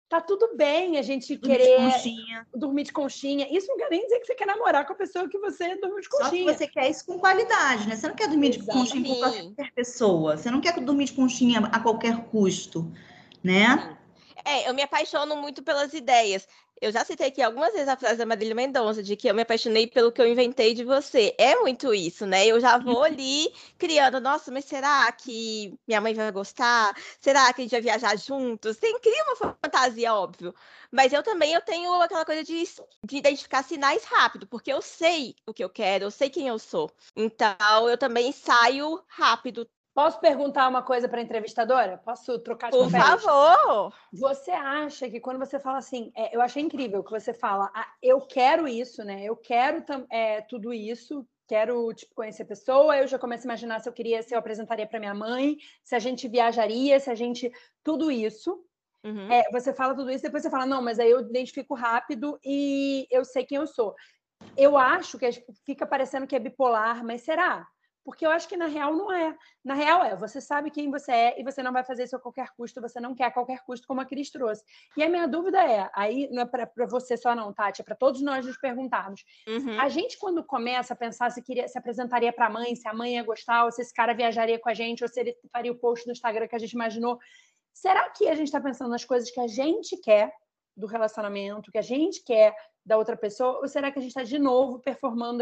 tá tudo bem a gente Dormir de querer conchinha. dormir de conchinha. Isso não quer nem dizer que você quer namorar com a pessoa que você dormiu de Só que conchinha. você quer isso com qualidade, né? Você não quer dormir de conchinha com Sim. qualquer pessoa. Você não quer dormir de conchinha a qualquer custo, né? Eu me apaixono muito pelas ideias. Eu já citei aqui algumas vezes a frase da Marília Mendonça, de que eu me apaixonei pelo que eu inventei de você. É muito isso, né? Eu já vou ali criando, nossa, mas será que minha mãe vai gostar? Será que a gente vai viajar juntos? Cria uma fantasia, óbvio. Mas eu tenho aquela coisa de identificar sinais rápido, porque eu sei o que eu quero, eu sei quem eu sou. Então, eu também saio rápido. Posso perguntar uma coisa para a entrevistadora? Posso trocar de Por papéis? favor! Você acha que quando você fala assim, eu achei incrível que você fala, eu quero isso, né? Eu quero tudo isso, quero tipo, conhecer a pessoa, eu já começo a imaginar se eu apresentaria para minha mãe, se a gente viajaria, se a gente. Tudo isso. Uhum. Você fala tudo isso, depois você fala, não, mas aí eu identifico rápido e eu sei quem eu sou. Eu acho que fica parecendo que é bipolar, mas será? Porque eu acho que na real não é. Na real você sabe quem você é e você não vai fazer isso a qualquer custo, você não quer a qualquer custo, como a Cris trouxe. E a minha dúvida aí não é para você só não, Tati, é para todos nós nos perguntarmos. Uhum. A gente, quando começa a pensar se apresentaria para a mãe, se a mãe ia gostar, ou se esse cara viajaria com a gente, ou se ele faria o post no Instagram que a gente imaginou, será que a gente está pensando nas coisas que a gente quer do relacionamento, que a gente quer da outra pessoa, ou será que a gente está de novo performando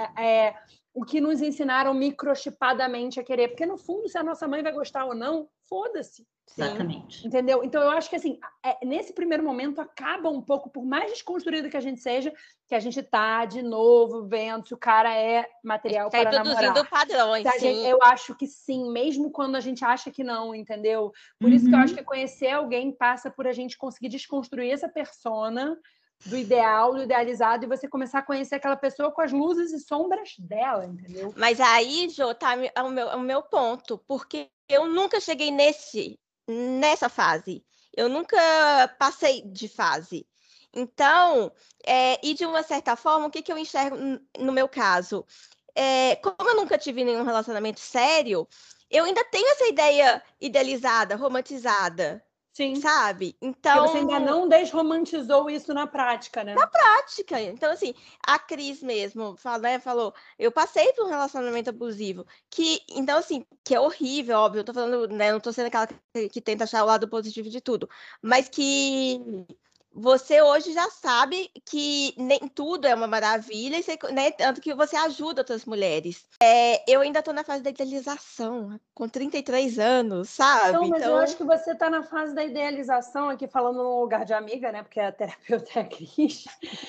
o que nos ensinaram microchipadamente a querer? Porque, no fundo, se a nossa mãe vai gostar ou não, foda-se. Exatamente. Entendeu? Então, eu acho que, assim, nesse primeiro momento, acaba um pouco, por mais desconstruído que a gente seja, que a gente tá, de novo, vendo se o cara é material para namorar. Introduzindo padrões, sim. Eu acho que sim, mesmo quando a gente acha que não, entendeu? Por isso que eu acho que conhecer alguém passa por a gente conseguir desconstruir essa persona do ideal, do idealizado, e você começar a conhecer aquela pessoa com as luzes e sombras dela, entendeu? Mas aí, Jô, tá o meu ponto, porque eu nunca cheguei nessa fase. Eu nunca passei de fase. Então, e de uma certa forma, o que eu enxergo no meu caso? Como eu nunca tive nenhum relacionamento sério, eu ainda tenho essa ideia idealizada, romantizada. Sim. Sabe? Então. Porque você ainda não desromantizou isso na prática, né? Na prática. Então, assim, a Cris mesmo falou, eu passei por um relacionamento abusivo. Então, assim, que é horrível, óbvio. Eu tô falando, né? Não tô sendo aquela que tenta achar o lado positivo de tudo. Mas que você hoje já sabe que nem tudo é uma maravilha, né? Tanto que você ajuda outras mulheres. Eu ainda tô na fase da idealização, com 33 anos, sabe? Não, mas eu acho que você tá na fase da idealização, aqui falando no lugar de amiga, né? Porque a terapeuta é a Cris.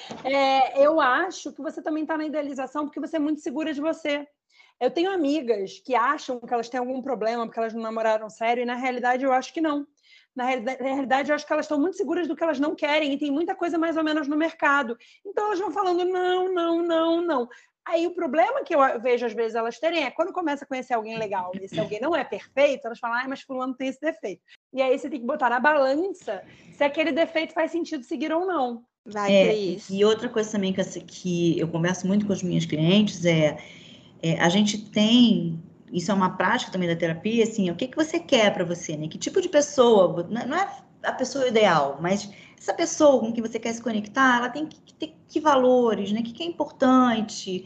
Eu acho que você também tá na idealização porque você é muito segura de você. Eu tenho amigas que acham que elas têm algum problema porque elas não namoraram sério, e na realidade eu acho que não. Na realidade, eu acho que elas estão muito seguras do que elas não querem e tem muita coisa mais ou menos no mercado. Então, elas vão falando não, não, não, não. Aí, o problema que eu vejo, às vezes, elas terem é quando começa a conhecer alguém legal e se alguém não é perfeito, elas falam, mas fulano tem esse defeito. E aí, você tem que botar na balança se aquele defeito faz sentido seguir ou não. E outra coisa também que eu converso muito com os meus clientes a gente tem... Isso é uma prática também da terapia, assim, o que você quer para você, né? Que tipo de pessoa, não é a pessoa ideal, mas essa pessoa com quem você quer se conectar, ela tem que ter que valores, né? O que é importante.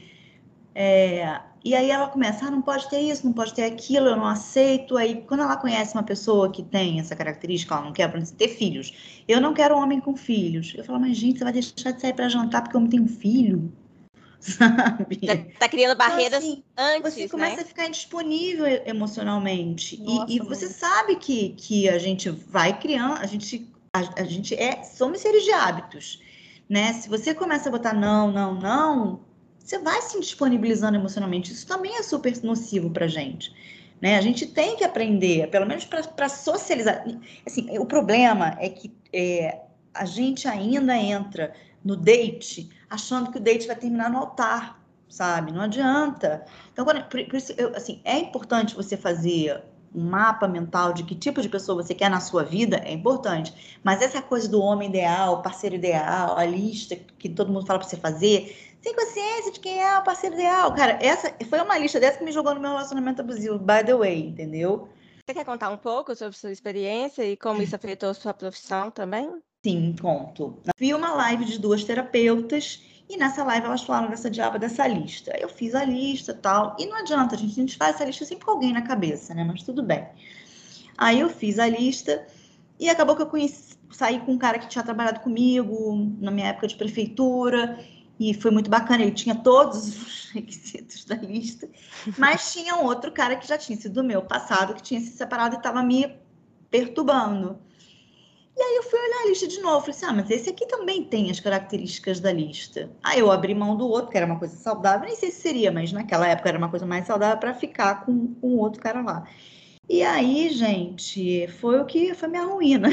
E aí ela começa, não pode ter isso, não pode ter aquilo, eu não aceito. Aí, quando ela conhece uma pessoa que tem essa característica, ela não quer, por exemplo, ter filhos. Eu não quero um homem com filhos. Eu falo, mas gente, você vai deixar de sair para jantar porque o homem tem um filho? Sabe? Tá criando barreiras então, assim, antes, você começa a ficar indisponível emocionalmente. Nossa, e você sabe que a gente vai criando, a gente somos seres de hábitos, né? Se você começa a botar não, não, não, você vai se indisponibilizando emocionalmente. Isso também é super nocivo pra gente, né? A gente tem que aprender, pelo menos para socializar. Assim, o problema é que a gente ainda entra no date achando que o date vai terminar no altar, sabe? Não adianta. Então, por isso, é importante você fazer um mapa mental de que tipo de pessoa você quer na sua vida, é importante. Mas essa coisa do homem ideal, parceiro ideal, a lista que todo mundo fala para você fazer, tem consciência de quem é o parceiro ideal. Cara, essa foi uma lista dessa que me jogou no meu relacionamento abusivo, by the way, entendeu? Você quer contar um pouco sobre sua experiência e como isso afetou sua profissão também? Sim, conto. Vi uma live de 2 terapeutas e nessa live elas falaram dessa diaba dessa lista. Eu fiz a lista e tal, e não adianta, a gente faz essa lista sempre com alguém na cabeça, né? Mas tudo bem. Aí eu fiz a lista e acabou que eu saí com um cara que tinha trabalhado comigo na minha época de prefeitura e foi muito bacana, ele tinha todos os requisitos da lista, mas tinha um outro cara que já tinha sido do meu passado, que tinha se separado e estava me perturbando. E aí eu fui olhar a lista de novo, falei assim, mas esse aqui também tem as características da lista. Aí eu abri mão do outro, que era uma coisa saudável, nem sei se seria, mas naquela época era uma coisa mais saudável para ficar com o outro cara lá. E aí, gente, foi o que foi minha ruína,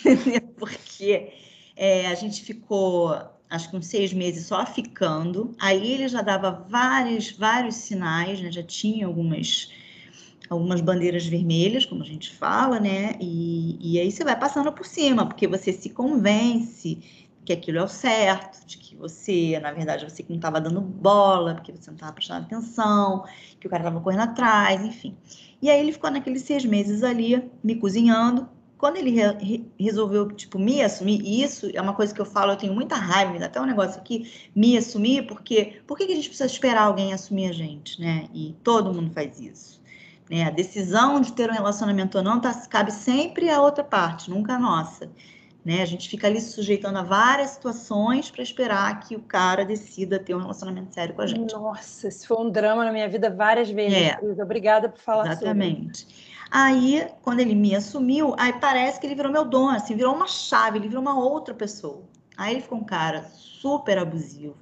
porque a gente ficou, acho que uns 6 meses só ficando, aí ele já dava vários sinais, né? Já tinha algumas bandeiras vermelhas, como a gente fala, né? E aí você vai passando por cima, porque você se convence que aquilo é o certo, de que você, na verdade, você que não estava dando bola, porque você não estava prestando atenção, que o cara estava correndo atrás, enfim. E aí ele ficou naqueles 6 meses ali, me cozinhando. Quando ele resolveu, tipo, me assumir, e isso é uma coisa que eu falo, eu tenho muita raiva, me dá até um negócio aqui, me assumir, porque por que a gente precisa esperar alguém assumir a gente, né? E todo mundo faz isso. A decisão de ter um relacionamento ou não cabe sempre à outra parte, nunca a nossa. Né? A gente fica ali se sujeitando a várias situações para esperar que o cara decida ter um relacionamento sério com a gente. Nossa, isso foi um drama na minha vida várias vezes, Cris. Obrigada por falar exatamente. sobre. Aí, quando ele me assumiu, aí parece que ele virou meu dono, assim, virou uma chave, ele virou uma outra pessoa. Aí ele ficou um cara super abusivo.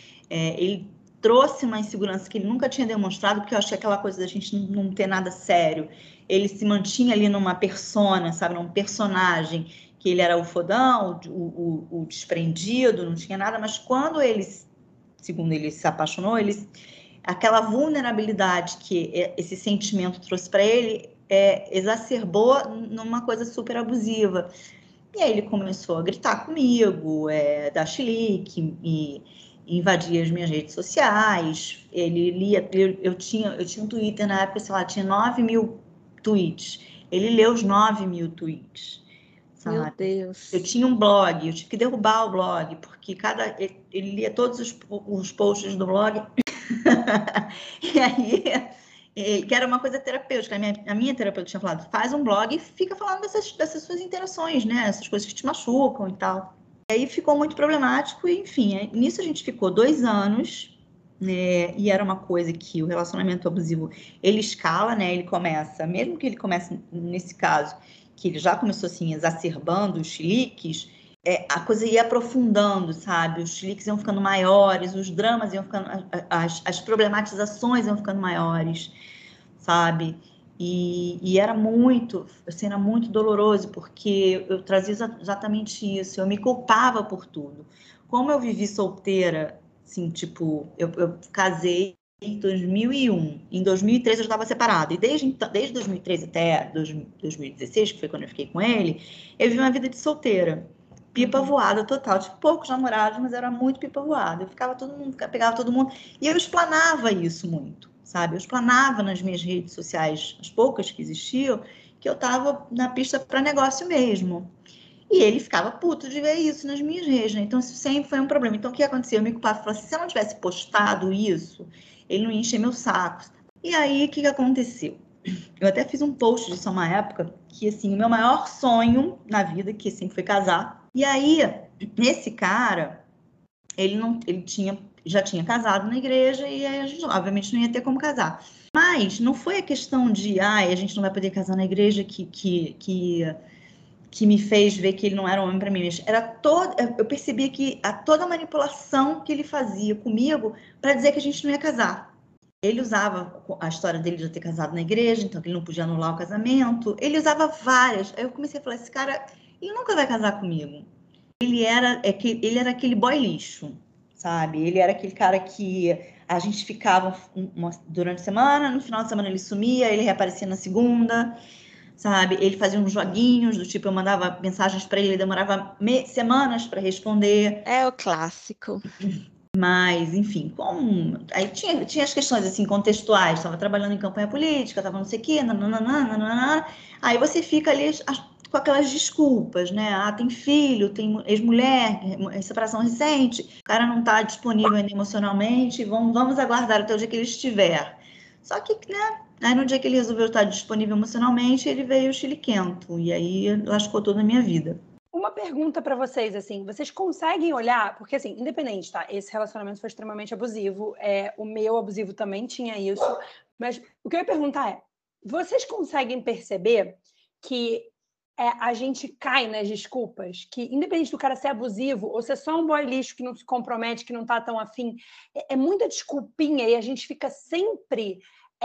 Ele trouxe uma insegurança que ele nunca tinha demonstrado, porque eu achei aquela coisa da gente não ter nada sério. Ele se mantinha ali numa persona, sabe, num personagem, que ele era o fodão, o desprendido, não tinha nada, mas quando ele, segundo ele, se apaixonou, aquela vulnerabilidade que esse sentimento trouxe para ele exacerbou numa coisa super abusiva. E aí ele começou a gritar comigo, dar chilique, e invadir as minhas redes sociais. Ele lia, eu tinha um Twitter na época, sei lá, tinha 9.000 tweets. Ele leu os 9.000 tweets, sabe? Meu Deus. Eu tinha um blog, eu tive que derrubar o blog, porque ele lia todos os posts do blog. E aí, que era uma coisa terapêutica. A minha terapeuta tinha falado, faz um blog e fica falando dessas suas interações, né? Essas coisas que te machucam e tal. E aí ficou muito problemático e, enfim, nisso a gente ficou 2 anos, né? E era uma coisa que o relacionamento abusivo, ele escala, né? Ele começa, mesmo que ele comece nesse caso, que ele já começou assim, exacerbando os chiliques, a coisa ia aprofundando, sabe? Os chiliques iam ficando maiores, os dramas iam ficando, as problematizações iam ficando maiores, sabe? E era muito doloroso, porque eu trazia exatamente isso, eu me culpava por tudo. Como eu vivi solteira, assim, tipo, eu casei em 2001, em 2013 eu estava separada, e desde 2013 até 2016, que foi quando eu fiquei com ele, eu vivi uma vida de solteira. Pipa voada total, tipo, poucos namorados, mas era muito pipa voada. Eu pegava todo mundo, e eu explanava isso muito, sabe? Eu explanava nas minhas redes sociais, as poucas que existiam, que eu tava na pista para negócio mesmo. E ele ficava puto de ver isso nas minhas redes, né? Então isso sempre foi um problema. Então o que acontecia? Eu me culpava, falava assim, se eu não tivesse postado isso, ele não ia encher meu saco. E aí, o que aconteceu? Eu até fiz um post disso uma época, que assim, o meu maior sonho na vida, que sempre foi casar. E aí, esse cara, ele já tinha casado na igreja, e aí a gente, obviamente, não ia ter como casar. Mas não foi a questão de, a gente não vai poder casar na igreja que me fez ver que ele não era um homem para mim. Eu percebi que toda a manipulação que ele fazia comigo para dizer que a gente não ia casar. Ele usava a história dele de ter casado na igreja, então que ele não podia anular o casamento. Ele usava várias. Aí eu comecei a falar, esse cara, ele nunca vai casar comigo. Ele era aquele boy lixo, sabe? Ele era aquele cara que a gente ficava durante a semana, no final de semana ele sumia, ele reaparecia na segunda, sabe? Ele fazia uns joguinhos, do tipo, eu mandava mensagens para ele demorava semanas para responder. É o clássico. Mas, enfim, aí tinha as questões assim contextuais, estava trabalhando em campanha política, estava não sei o quê, nananana, aí você fica ali com aquelas desculpas, né? Ah, tem filho, tem ex-mulher, separação recente, o cara não está disponível ainda emocionalmente, vamos aguardar até o dia que ele estiver. Só que, né? Aí no dia que ele resolveu estar disponível emocionalmente, ele veio chiliquento, e aí lascou toda a minha vida. Uma pergunta para vocês, assim, vocês conseguem olhar, porque assim, independente, tá? Esse relacionamento foi extremamente abusivo, o meu abusivo também tinha isso, mas o que eu ia perguntar é, vocês conseguem perceber que a gente cai nas desculpas, que independente do cara ser abusivo ou ser só um boy lixo que não se compromete, que não tá tão afim, é muita desculpinha e a gente fica sempre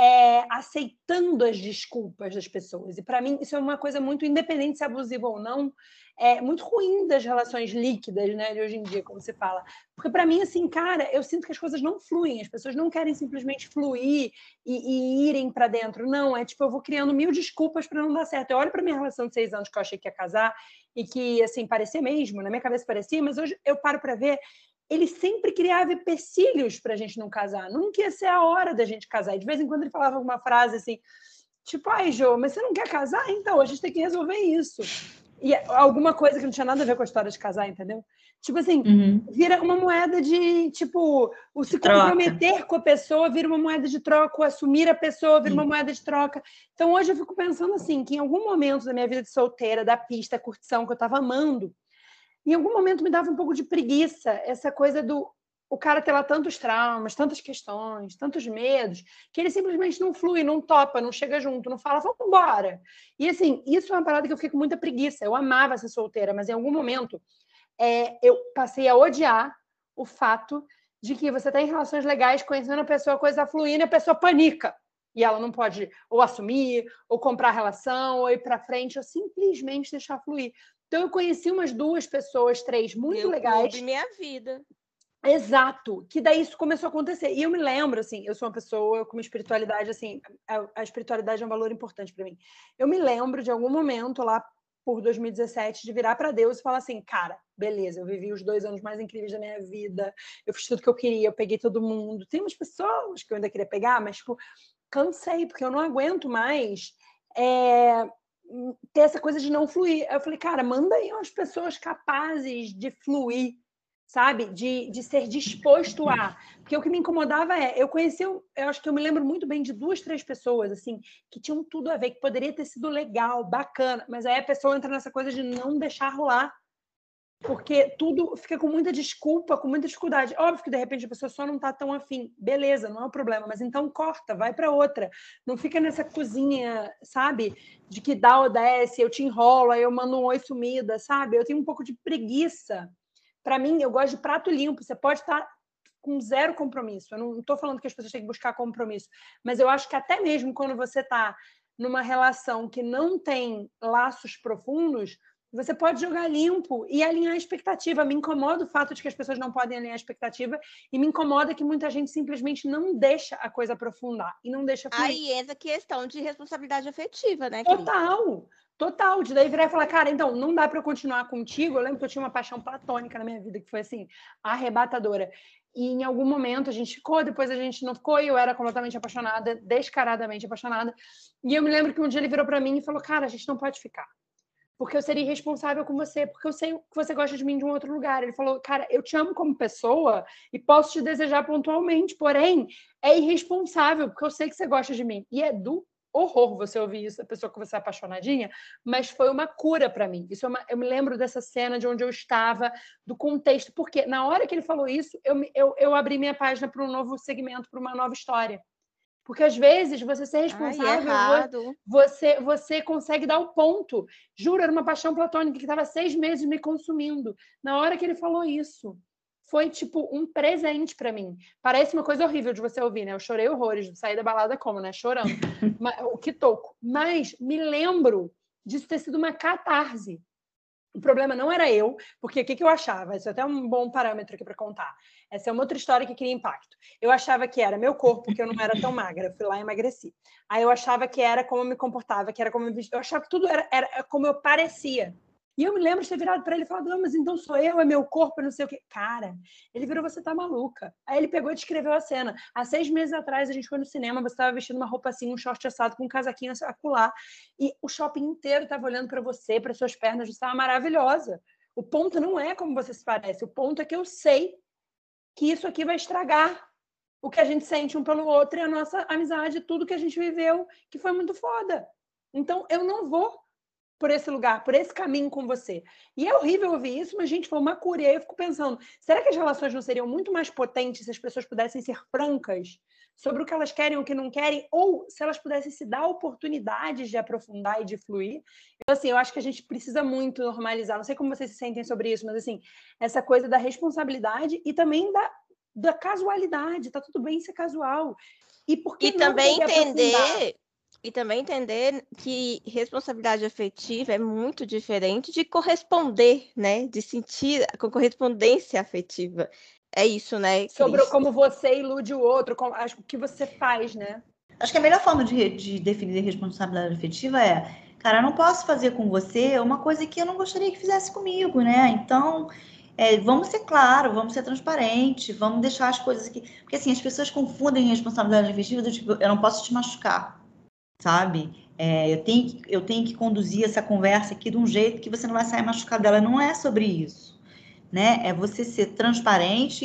aceitando as desculpas das pessoas. E para mim isso é uma coisa muito, independente se é abusivo ou não, muito ruim das relações líquidas, né, de hoje em dia, como você fala. Porque para mim, assim, cara, eu sinto que as coisas não fluem, as pessoas não querem simplesmente fluir e irem para dentro. Não, é tipo, eu vou criando 1000 desculpas para não dar certo. Eu olho para minha relação de 6 anos que eu achei que ia casar e que, assim, parecia mesmo, na minha cabeça parecia, mas hoje eu paro para ver, ele sempre criava empecilhos para a gente não casar. Nunca ia ser a hora da gente casar. E de vez em quando ele falava alguma frase assim, tipo, ai, Jô, mas você não quer casar? Então, a gente tem que resolver isso. E alguma coisa que não tinha nada a ver com a história de casar, entendeu? Tipo assim, vira uma moeda de, tipo, o se comprometer com a pessoa vira uma moeda de troca, o assumir a pessoa vira uma moeda de troca. Então, hoje eu fico pensando assim, que em algum momento da minha vida de solteira, da pista, curtição, que eu tava amando, em algum momento me dava um pouco de preguiça essa coisa do o cara ter lá tantos traumas, tantas questões, tantos medos, que ele simplesmente não flui, não topa, não chega junto, não fala, vamos embora. E assim, isso é uma parada que eu fiquei com muita preguiça. Eu amava ser solteira, mas em algum momento eu passei a odiar o fato de que você está em relações legais, conhecendo a pessoa, a coisa está fluindo e a pessoa panica. E ela não pode ou assumir, ou comprar a relação, ou ir para frente, ou simplesmente deixar fluir. Então, eu conheci umas 2 pessoas, 3, muito legais. Clube, minha vida. Exato, que daí isso começou a acontecer. E eu me lembro, assim, eu sou uma pessoa com uma espiritualidade, assim, a espiritualidade é um valor importante para mim. Eu me lembro de algum momento lá por 2017 de virar para Deus e falar assim, cara, beleza, eu vivi os 2 anos mais incríveis da minha vida, eu fiz tudo que eu queria, eu peguei todo mundo. Tem umas pessoas que eu ainda queria pegar, mas, tipo, cansei, porque eu não aguento mais ter essa coisa de não fluir. Eu falei, cara, manda aí umas pessoas capazes de fluir, sabe? De ser disposto a... Porque o que me incomodava eu conheci, eu acho que eu me lembro muito bem de 2, 3 pessoas, assim, que tinham tudo a ver, que poderia ter sido legal, bacana, mas aí a pessoa entra nessa coisa de não deixar rolar, porque tudo fica com muita desculpa, com muita dificuldade. Óbvio que, de repente, a pessoa só não está tão afim. Beleza, não é um problema, mas então corta, vai para outra. Não fica nessa cozinha, sabe? De que dá ou desce, eu te enrolo, aí eu mando um oi sumida, sabe? Eu tenho um pouco de preguiça. Para mim, eu gosto de prato limpo. Você pode estar com 0 compromisso. Eu não estou falando que as pessoas têm que buscar compromisso, mas eu acho que até mesmo quando você está numa relação que não tem laços profundos, você pode jogar limpo e alinhar a expectativa. Me incomoda o fato de que as pessoas não podem alinhar a expectativa e me incomoda que muita gente simplesmente não deixa a coisa aprofundar e não deixa fluir. Aí entra a questão de responsabilidade afetiva, né, Cris? Total. De daí virar e falar, cara, então, não dá para eu continuar contigo. Eu lembro que eu tinha uma paixão platônica na minha vida, que foi, assim, arrebatadora. E em algum momento a gente ficou, depois a gente não ficou, e eu era completamente apaixonada, descaradamente apaixonada. E eu me lembro que um dia ele virou para mim e falou, cara, a gente não pode ficar. Porque eu seria irresponsável com você, porque eu sei que você gosta de mim de um outro lugar. Ele falou, cara, eu te amo como pessoa e posso te desejar pontualmente, porém, é irresponsável, porque eu sei que você gosta de mim. E é do horror você ouvir isso, a pessoa que você é apaixonadinha, mas foi uma cura para mim. Eu me lembro dessa cena de onde eu estava, do contexto, porque na hora que ele falou isso, eu abri minha página para um novo segmento, para uma nova história. Porque, às vezes, você ser responsável, você consegue dar o ponto. Juro, era uma paixão platônica que estava 6 meses me consumindo. Na hora que ele falou isso, foi, tipo, um presente para mim. Parece uma coisa horrível de você ouvir, né? Eu chorei horrores, saí da balada como, né? Chorando. O que toco. Mas me lembro disso ter sido uma catarse. O problema não era eu, porque o que eu achava? Isso é até um bom parâmetro aqui para contar. Essa é uma outra história que cria impacto. Eu achava que era meu corpo, porque eu não era tão magra. Eu fui lá e emagreci. Aí eu achava que era como eu me comportava, que era como eu me vestia. Eu achava que tudo era como eu parecia. E eu me lembro de ter virado para ele e falado, não, mas então sou eu, é meu corpo, não sei o quê. Cara, ele virou, você tá maluca. Aí ele pegou e descreveu a cena. Há 6 meses atrás, a gente foi no cinema, você estava vestindo uma roupa assim, um short assado com um casaquinho acolá. E o shopping inteiro estava olhando para você, para suas pernas, você estava maravilhosa. O ponto não é como você se parece, o ponto é que eu sei que isso aqui vai estragar o que a gente sente um pelo outro e a nossa amizade, tudo que a gente viveu, que foi muito foda. Então, eu não vou por esse lugar, por esse caminho com você. E é horrível ouvir isso, mas, gente, foi uma cura. E aí eu fico pensando, será que as relações não seriam muito mais potentes se as pessoas pudessem ser francas sobre o que elas querem ou o que não querem, ou se elas pudessem se dar oportunidades de aprofundar e de fluir? Então, assim, eu acho que a gente precisa muito normalizar, não sei como vocês se sentem sobre isso, mas, assim, essa coisa da responsabilidade e também da casualidade, tá tudo bem ser casual. E por que E também não aprofundar? E também entender que responsabilidade afetiva é muito diferente de corresponder, né? De sentir com correspondência afetiva. É isso, né, Sobre Cris? como você ilude o outro, acho que o que você faz, né? Acho que a melhor forma de definir responsabilidade afetiva é, cara, eu não posso fazer com você uma coisa que eu não gostaria que fizesse comigo, né? Então, vamos ser claro, vamos ser transparente, vamos deixar as coisas aqui. Porque assim, as pessoas confundem responsabilidade afetiva do tipo, eu não posso te machucar, sabe? Eu tenho que conduzir essa conversa aqui de um jeito que você não vai sair machucado dela. Não é sobre isso, né? É você ser transparente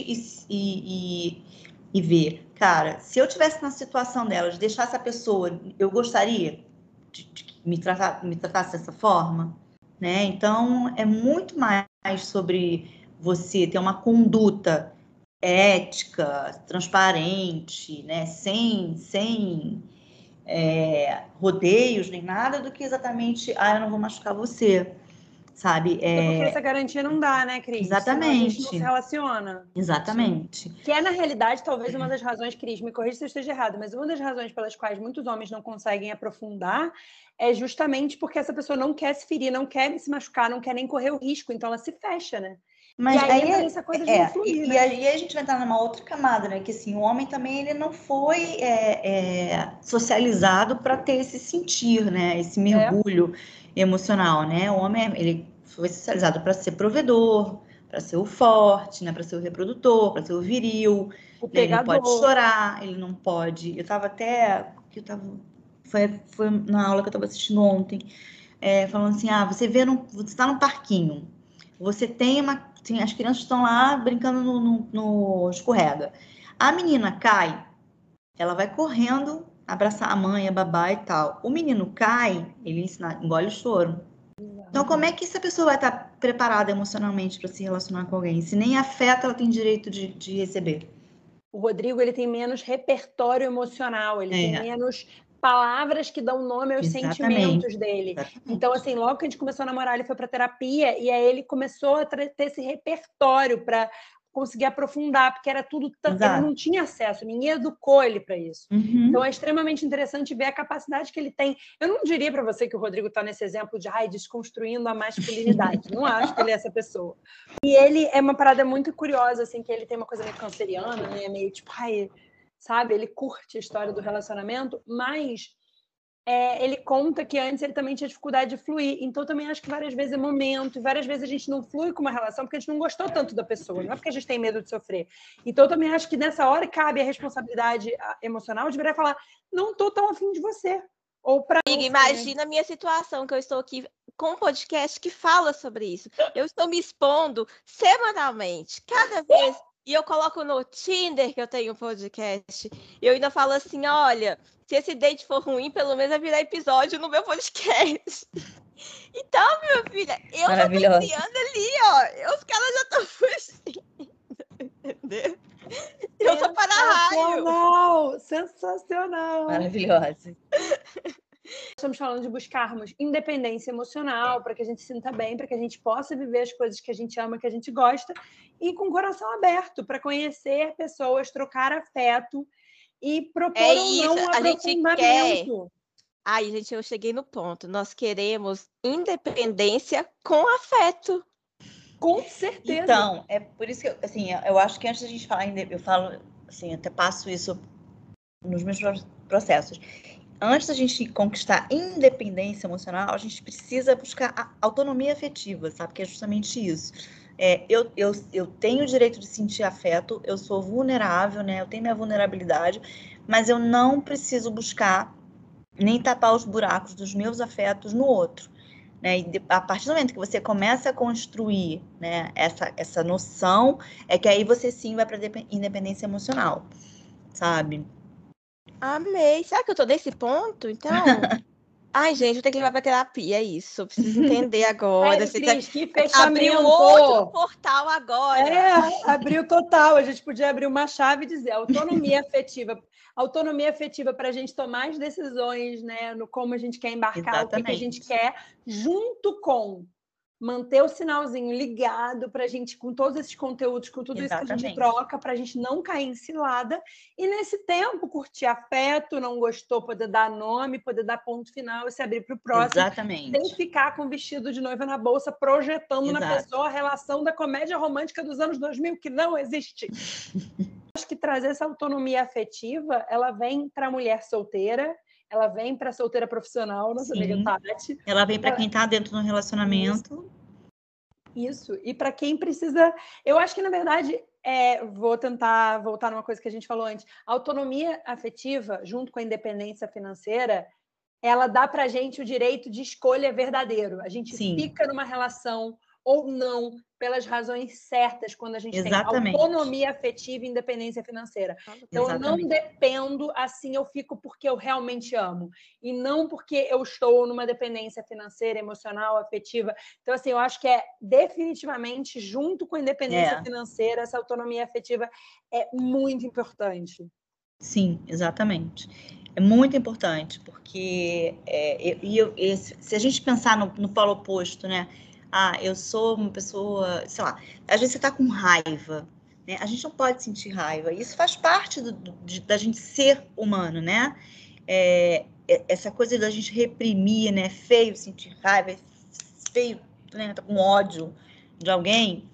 e ver. Cara, se eu tivesse na situação dela, de deixar essa pessoa, eu gostaria de que me tratasse dessa forma, né? Então, é muito mais sobre você ter uma conduta ética, transparente, né? Sem rodeios nem nada, do que exatamente, eu não vou machucar você, sabe? Até porque essa garantia não dá, né, Cris? Senão a gente não se Exatamente, relaciona. exatamente. Que é, na realidade, talvez uma das razões, Cris, me corrija se eu esteja errado, mas uma das razões pelas quais muitos homens não conseguem aprofundar é justamente porque essa pessoa não quer se ferir, não quer se machucar, não quer nem correr o risco, então ela se fecha, né? Mas E aí entra nessa coisa de não fluir, e né? aí a gente vai entrar numa outra camada, né? Que assim, o homem também ele não foi socializado para ter esse sentir, né? Esse mergulho emocional, né? O homem ele foi socializado para ser provedor, para ser o forte, né? Para ser o reprodutor, para ser o viril. O Né? Ele não pode pegador. chorar, ele não pode. Foi na aula que eu estava assistindo ontem, falando assim, você está num parquinho, você tem as crianças estão lá brincando no escorrega. A menina cai, ela vai correndo abraçar a mãe, a babá e tal. O menino cai, ele engole o choro. Então, como é que essa pessoa vai estar preparada emocionalmente para se relacionar com alguém? Se nem afeto ela tem direito de receber. O Rodrigo, ele tem menos repertório emocional, ele tem menos palavras que dão nome aos sentimentos dele. Exatamente. Então, assim, logo que a gente começou a namorar, ele foi para terapia e aí ele começou a ter esse repertório para conseguir aprofundar, porque era tudo ele não tinha acesso, ninguém educou ele para isso. Uhum. Então é extremamente interessante ver a capacidade que ele tem. Eu não diria para você que o Rodrigo está nesse exemplo de desconstruindo a masculinidade. Não acho que ele é essa pessoa. E ele é uma parada muito curiosa, assim, que ele tem uma coisa meio canceriana, né? Meio tipo, sabe? Ele curte a história do relacionamento, mas ele conta que antes ele também tinha dificuldade de fluir. Então, também acho que várias vezes é momento, várias vezes a gente não flui com uma relação porque a gente não gostou tanto da pessoa, não é porque a gente tem medo de sofrer. Então, eu também acho que nessa hora cabe a responsabilidade emocional de virar e falar: não estou tão afim de você. Ou para imagina a minha situação, que eu estou aqui com um podcast que fala sobre isso. Eu estou me expondo semanalmente, cada vez. E eu coloco no Tinder que eu tenho um podcast. E eu ainda falo assim, olha, se esse date for ruim, pelo menos vai virar episódio no meu podcast. Então, minha filha, eu já tô criando ali, ó. Os caras já estão fugindo. Entendeu? Eu sou para-raio. Sensacional! Maravilhosa. Estamos falando de buscarmos independência emocional para que a gente se sinta bem, para que a gente possa viver as coisas que a gente ama, que a gente gosta, e com o coração aberto para conhecer pessoas, trocar afeto e propor ou não um aprofundamento. Ai, gente, eu cheguei no ponto. Nós queremos independência com afeto. Com certeza. Então, é por isso que eu acho que antes da gente falar, eu falo assim, até passo isso nos meus processos. antes da gente conquistar independência emocional, a gente precisa buscar a autonomia afetiva, sabe? Que é justamente isso. Eu tenho o direito de sentir afeto, eu sou vulnerável, né? Eu tenho minha vulnerabilidade, mas eu não preciso buscar nem tapar os buracos dos meus afetos no outro. Né? E a partir do momento que você começa a construir, né, essa noção, é que aí você sim vai para a independência emocional, sabe? Amei. Será que eu tô nesse ponto, então? Ai, gente, eu tenho que levar pra terapia, é isso. Eu preciso entender agora. Sério, Você Cris, que abriu fechamento! outro portal agora. Abriu total. A gente podia abrir uma chave e dizer autonomia afetiva. Autonomia afetiva para a gente tomar as decisões, né? No como a gente quer embarcar, o que a gente quer, junto com manter o sinalzinho ligado para a gente, com todos esses conteúdos, com tudo isso que a gente troca, para a gente não cair em cilada. E nesse tempo, curtir afeto, não gostou, poder dar nome, poder dar ponto final e se abrir para o próximo. Sem ficar com o vestido de noiva na bolsa, projetando na pessoa a relação da comédia romântica dos anos 2000, que não existe. Acho que trazer essa autonomia afetiva, ela vem para a mulher solteira, ela vem para a solteira profissional, nossa amiga Tati. Ela vem para quem está dentro do relacionamento. Isso. E para quem precisa... Eu acho que, na verdade, vou tentar voltar numa coisa que a gente falou antes. A autonomia afetiva, junto com a independência financeira, ela dá para a gente o direito de escolha verdadeiro. A gente fica numa relação ou não, pelas razões certas, quando a gente tem autonomia afetiva e independência financeira. Então, eu não dependo, assim eu fico porque eu realmente amo. E não porque eu estou numa dependência financeira, emocional, afetiva. Então, assim, eu acho que definitivamente, junto com a independência financeira, essa autonomia afetiva é muito importante. Sim, exatamente. É muito importante, porque se a gente pensar no polo oposto, né? Eu sou uma pessoa, sei lá, às vezes você está com raiva, né? A gente não pode sentir raiva. Isso faz parte da gente ser humano, né? Essa coisa da gente reprimir, né? É feio sentir raiva, é feio, né? Tá com ódio de alguém.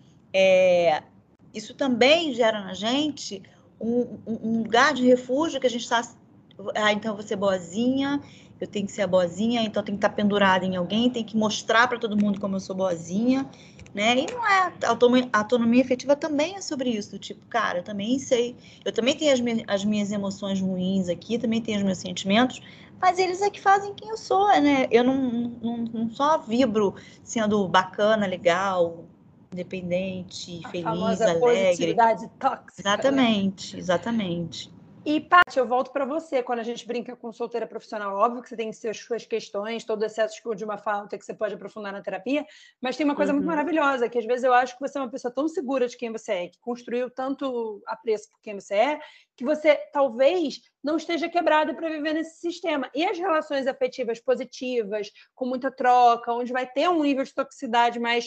Isso também gera na gente um lugar de refúgio que a gente está... então eu vou ser boazinha, eu tenho que ser a boazinha, então tem que estar pendurada em alguém, tem que mostrar para todo mundo como eu sou boazinha, né? E não é. A autonomia afetiva também é sobre isso, tipo, cara, eu também sei, eu também tenho as minhas emoções ruins aqui, também tenho os meus sentimentos, mas eles é que fazem quem eu sou, né? Eu não só vibro sendo bacana, legal, independente, feliz, famosa alegre. Positividade tóxica. Exatamente, né? Exatamente. E, Paty, eu volto para você. Quando a gente brinca com solteira profissional, óbvio que você tem suas questões, todo excesso de uma falta que você pode aprofundar na terapia, mas tem uma coisa muito maravilhosa, que às vezes eu acho que você é uma pessoa tão segura de quem você é, que construiu tanto apreço por quem você é, que você talvez não esteja quebrada para viver nesse sistema. E as relações afetivas positivas, com muita troca, onde vai ter um nível de toxicidade mais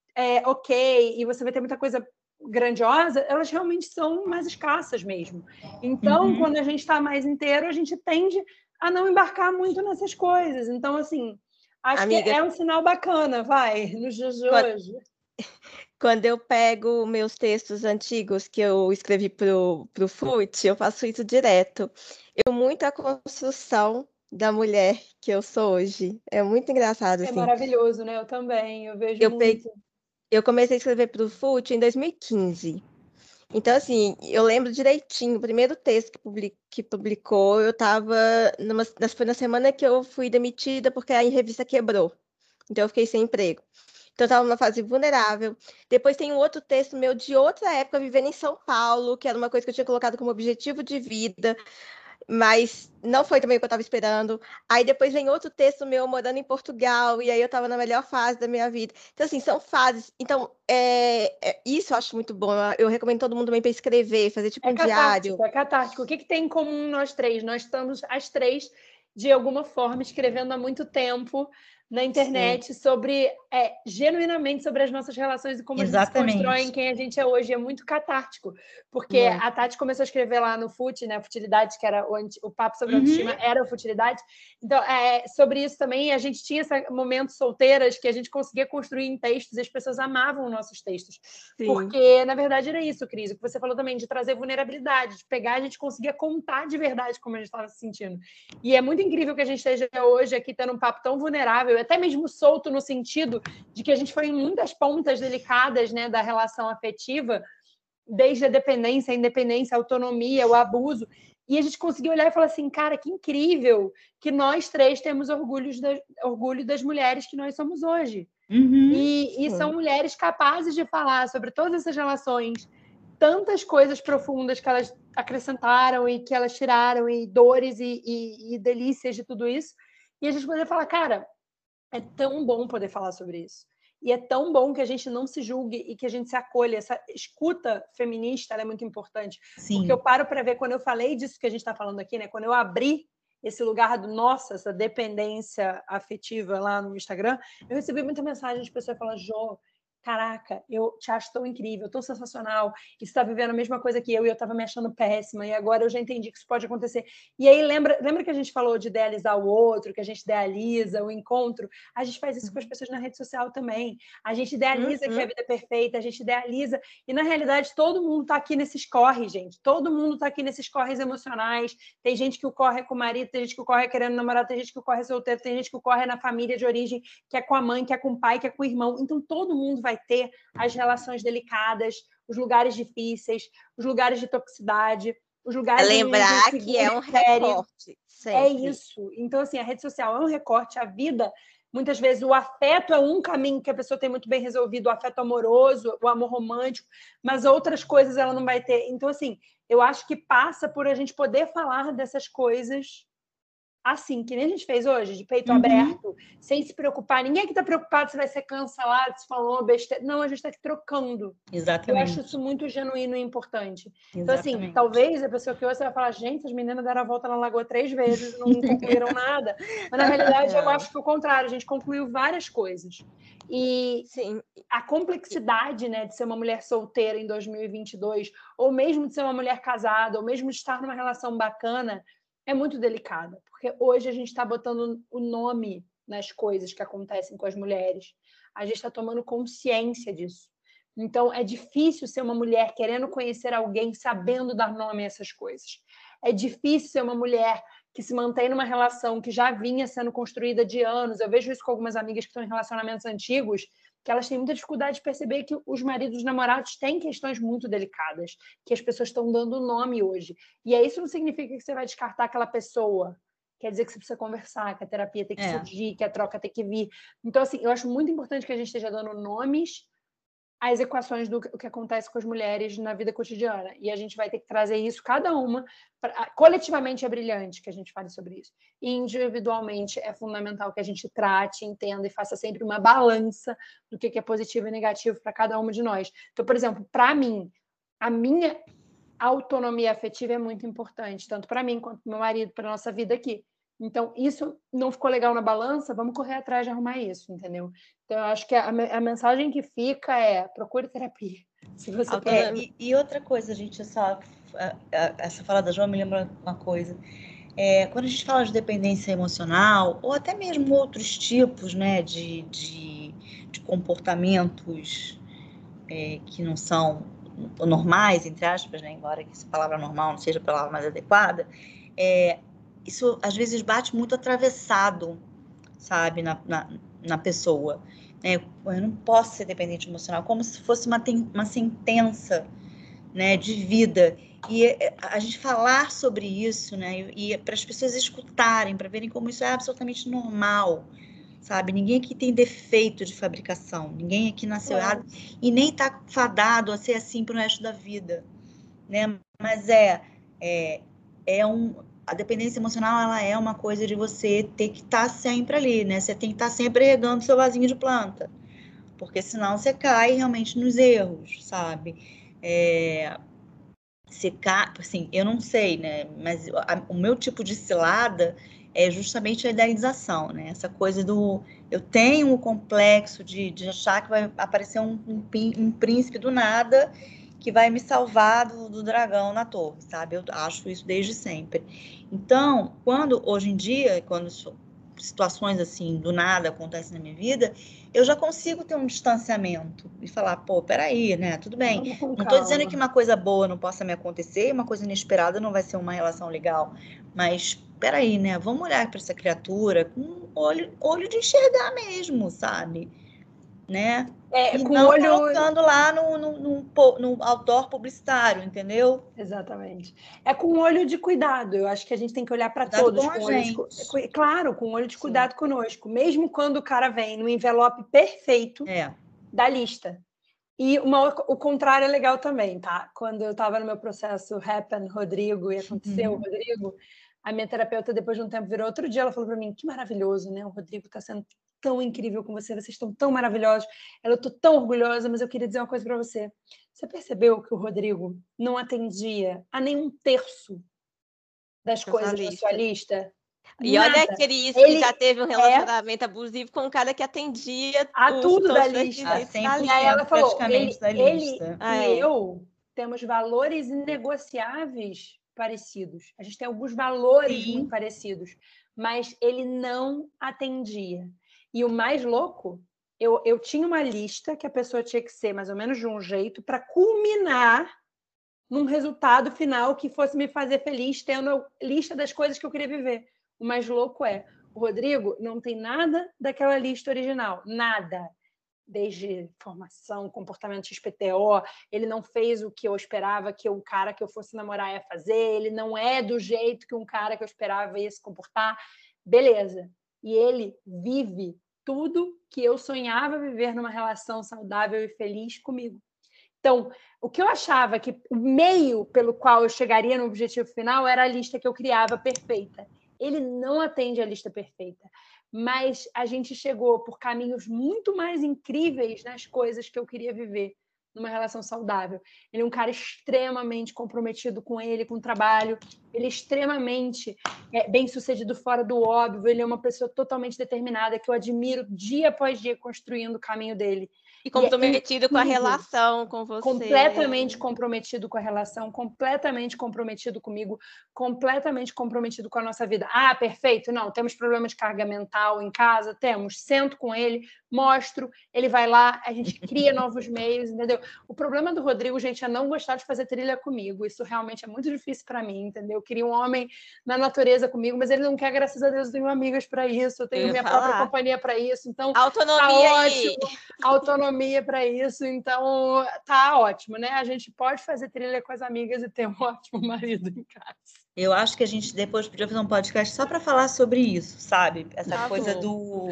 ok, e você vai ter muita coisa grandiosa, elas realmente são mais escassas mesmo. Então, quando a gente está mais inteiro, a gente tende a não embarcar muito nessas coisas. Então, assim, acho que é um sinal bacana, nos dias de hoje. Quando eu pego meus textos antigos que eu escrevi pro FUT, eu faço isso direto. Eu muito a construção da mulher que eu sou hoje. É muito engraçado, assim. É maravilhoso, né? Eu também, eu vejo muito. Eu comecei a escrever para o FUT em 2015. Então, assim, eu lembro direitinho, o primeiro texto que publicou, eu estava... Foi na semana que eu fui demitida porque a revista quebrou. Então, eu fiquei sem emprego. Então, eu estava numa fase vulnerável. Depois tem um outro texto meu de outra época, vivendo em São Paulo, que era uma coisa que eu tinha colocado como objetivo de vida, mas não foi também o que eu estava esperando. Aí depois vem outro texto meu morando em Portugal, e aí eu estava na melhor fase da minha vida. Então, assim, são fases. Então, isso eu acho muito bom. Eu recomendo todo mundo também para escrever, fazer tipo um diário. É catártico. O que tem em comum nós três? Nós estamos as três, de alguma forma, escrevendo há muito tempo, na internet sobre, genuinamente sobre as nossas relações e como a gente se constrói em quem a gente é hoje. É muito catártico, porque a Tati começou a escrever lá no Fut, né, Futilidade, que era o papo sobre autoestima, era a futilidade. Então, sobre isso também, a gente tinha esse momento solteiras que a gente conseguia construir em textos e as pessoas amavam nossos textos. Sim. Porque, na verdade, era isso, Cris, o que você falou também, de trazer vulnerabilidade, de pegar, a gente conseguia contar de verdade como a gente estava se sentindo. E é muito incrível que a gente esteja hoje aqui tendo um papo tão vulnerável, até mesmo solto no sentido de que a gente foi em muitas pontas delicadas, né, da relação afetiva, desde a dependência, a independência, a autonomia, o abuso, e a gente conseguiu olhar e falar assim, cara, que incrível que nós três temos orgulho das mulheres que nós somos hoje. E são mulheres capazes de falar sobre todas essas relações, tantas coisas profundas que elas acrescentaram e que elas tiraram, e dores e delícias de tudo isso, e a gente poder falar, cara, é tão bom poder falar sobre isso. E é tão bom que a gente não se julgue e que a gente se acolha. Essa escuta feminista ela é muito importante. Sim. Porque eu paro para ver, quando eu falei disso que a gente está falando aqui, né? Quando eu abri esse lugar do nossa, essa dependência afetiva lá no Instagram, eu recebi muita mensagem de pessoas falando, Jô, caraca, eu te acho tão incrível, tão sensacional, e você está vivendo a mesma coisa que eu, e eu estava me achando péssima, e agora eu já entendi que isso pode acontecer. E aí, lembra que a gente falou de idealizar o outro, que a gente idealiza o encontro? A gente faz isso com as pessoas na rede social também. A gente idealiza que a vida é perfeita, a gente idealiza, e na realidade todo mundo está aqui nesses corres, gente. Todo mundo está aqui nesses corres emocionais. Tem gente que o corre é com o marido, tem gente que o corre é querendo namorar, tem gente que o corre é solteiro, tem gente que o corre é na família de origem, que é com a mãe, que é com o pai, que é com o irmão. Então todo mundo vai ter as relações delicadas, os lugares difíceis, os lugares de toxicidade, os lugares lembrar que é um recorte. Sempre. É isso. Então, assim, a rede social é um recorte, a vida, muitas vezes o afeto é um caminho que a pessoa tem muito bem resolvido, o afeto amoroso, o amor romântico, mas outras coisas ela não vai ter. Então, assim, eu acho que passa por a gente poder falar dessas coisas assim, que nem a gente fez hoje, de peito aberto, sem se preocupar. Ninguém aqui está preocupado se vai ser cancelado, se falou besteira. Não, a gente está aqui trocando. Exatamente. Eu acho isso muito genuíno e importante. Exatamente. Então, assim, talvez a pessoa que ouça vai falar, gente, as meninas deram a volta na lagoa 3 vezes, não concluíram nada. Mas, na realidade, eu acho que o contrário. A gente concluiu várias coisas. E sim, a complexidade, né, de ser uma mulher solteira em 2022, ou mesmo de ser uma mulher casada, ou mesmo de estar numa relação bacana, é muito delicada, porque hoje a gente está botando o nome nas coisas que acontecem com as mulheres. A gente está tomando consciência disso. Então, é difícil ser uma mulher querendo conhecer alguém, sabendo dar nome a essas coisas. É difícil ser uma mulher que se mantém numa relação que já vinha sendo construída de anos. Eu vejo isso com algumas amigas que estão em relacionamentos antigos, que elas têm muita dificuldade de perceber que os maridos, os namorados têm questões muito delicadas, que as pessoas estão dando nome hoje. E aí isso não significa que você vai descartar aquela pessoa. Quer dizer que você precisa conversar, que a terapia tem que surgir, que a troca tem que vir. Então, assim, eu acho muito importante que a gente esteja dando nomes às equações do que acontece com as mulheres na vida cotidiana. E a gente vai ter que trazer isso, cada uma. Coletivamente é brilhante que a gente fale sobre isso. E individualmente é fundamental que a gente trate, entenda e faça sempre uma balança do que é positivo e negativo para cada uma de nós. Então, por exemplo, para mim, a minha autonomia afetiva é muito importante, tanto para mim quanto para meu marido, para a nossa vida aqui. Então, isso não ficou legal na balança, vamos correr atrás de arrumar isso, entendeu? Então, eu acho que a mensagem que fica é procure terapia. Se você e outra coisa, gente, essa fala da João me lembra uma coisa. Quando a gente fala de dependência emocional, ou até mesmo outros tipos, né, de comportamentos que não são normais, entre aspas, né, embora essa palavra normal não seja a palavra mais adequada, isso às vezes bate muito atravessado, sabe, na pessoa. Eu não posso ser dependente emocional, como se fosse uma sentença, né, de vida. E a gente falar sobre isso, né, e para as pessoas escutarem, para verem como isso é absolutamente normal, sabe? Ninguém aqui tem defeito de fabricação, ninguém aqui nasceu errado e nem está fadado a ser assim para o resto da vida, né? Mas a dependência emocional, ela é uma coisa de você ter que estar sempre ali, né? Você tem que estar sempre regando seu vasinho de planta, porque senão você cai realmente nos erros, sabe? Você cai, assim, eu não sei, né? Mas o meu tipo de cilada é justamente a idealização, né? Essa coisa do... Eu tenho o complexo de achar que vai aparecer um príncipe do nada que vai me salvar do dragão na torre, sabe? Eu acho isso desde sempre. Então, hoje em dia, quando situações assim, do nada acontecem na minha vida, eu já consigo ter um distanciamento e falar, pô, peraí, né? Tudo bem. Vamos com Não estou calma. dizendo que uma coisa boa não possa me acontecer, uma coisa inesperada não vai ser uma relação legal, mas peraí, né? Vamos olhar para essa criatura com olho de enxergar mesmo, sabe? Né? E Com não olho... colocando lá no outdoor publicitário, entendeu? Exatamente. É com um olho de cuidado. Eu acho que a gente tem que olhar para Cuidado todos com a com olho de gente. claro, com um olho de Sim. cuidado conosco, mesmo quando o cara vem no envelope perfeito da lista. E o contrário é legal também, tá? Quando eu estava no meu processo Happen Rodrigo e aconteceu o Rodrigo, a minha terapeuta, depois de um tempo, virou outro dia, ela falou para mim, que maravilhoso, né? O Rodrigo está sendo tão incrível com você, vocês estão tão maravilhosos. Eu estou tão orgulhosa, mas eu queria dizer uma coisa para você. Você percebeu que o Rodrigo não atendia a nenhum terço das coisas da sua lista? E olha que ele já teve um relacionamento abusivo com um cara que atendia a tudo da todos os lista. requisitos da E aí ela falou, praticamente da ele lista. e eu temos valores inegociáveis parecidos. A gente tem alguns valores muito parecidos, mas ele não atendia. E o mais louco, eu tinha uma lista que a pessoa tinha que ser mais ou menos de um jeito para culminar num resultado final que fosse me fazer feliz, tendo a lista das coisas que eu queria viver. O mais louco o Rodrigo não tem nada daquela lista original, nada. Desde formação, comportamento XPTO, ele não fez o que eu esperava que um cara que eu fosse namorar ia fazer, ele não é do jeito que um cara que eu esperava ia se comportar. Beleza. E ele vive tudo que eu sonhava viver numa relação saudável e feliz comigo. Então, o que eu achava que o meio pelo qual eu chegaria no objetivo final era a lista que eu criava perfeita. Ele não atende a lista perfeita, mas a gente chegou por caminhos muito mais incríveis nas coisas que eu queria viver numa relação saudável. Ele é um cara extremamente comprometido com ele, com o trabalho, ele é extremamente bem-sucedido fora do óbvio, ele é uma pessoa totalmente determinada, que eu admiro dia após dia construindo o caminho dele. E comprometido com a relação com você. Completamente comprometido com a relação, completamente comprometido comigo, completamente comprometido com a nossa vida. Ah, perfeito. Não, temos problema de carga mental em casa, temos. Sento com ele, mostro, ele vai lá, a gente cria novos meios, entendeu? O problema do Rodrigo, gente, é não gostar de fazer trilha comigo. Isso realmente é muito difícil para mim, entendeu? Eu queria um homem na natureza comigo, mas ele não quer, graças a Deus, eu tenho amigas para isso, eu tenho minha própria companhia para isso. Então, autonomia tá ótimo. Autonomia para isso, então tá ótimo, né? A gente pode fazer trilha com as amigas e ter um ótimo marido em casa. Eu acho que a gente depois podia fazer um podcast só para falar sobre isso, sabe? Essa coisa do...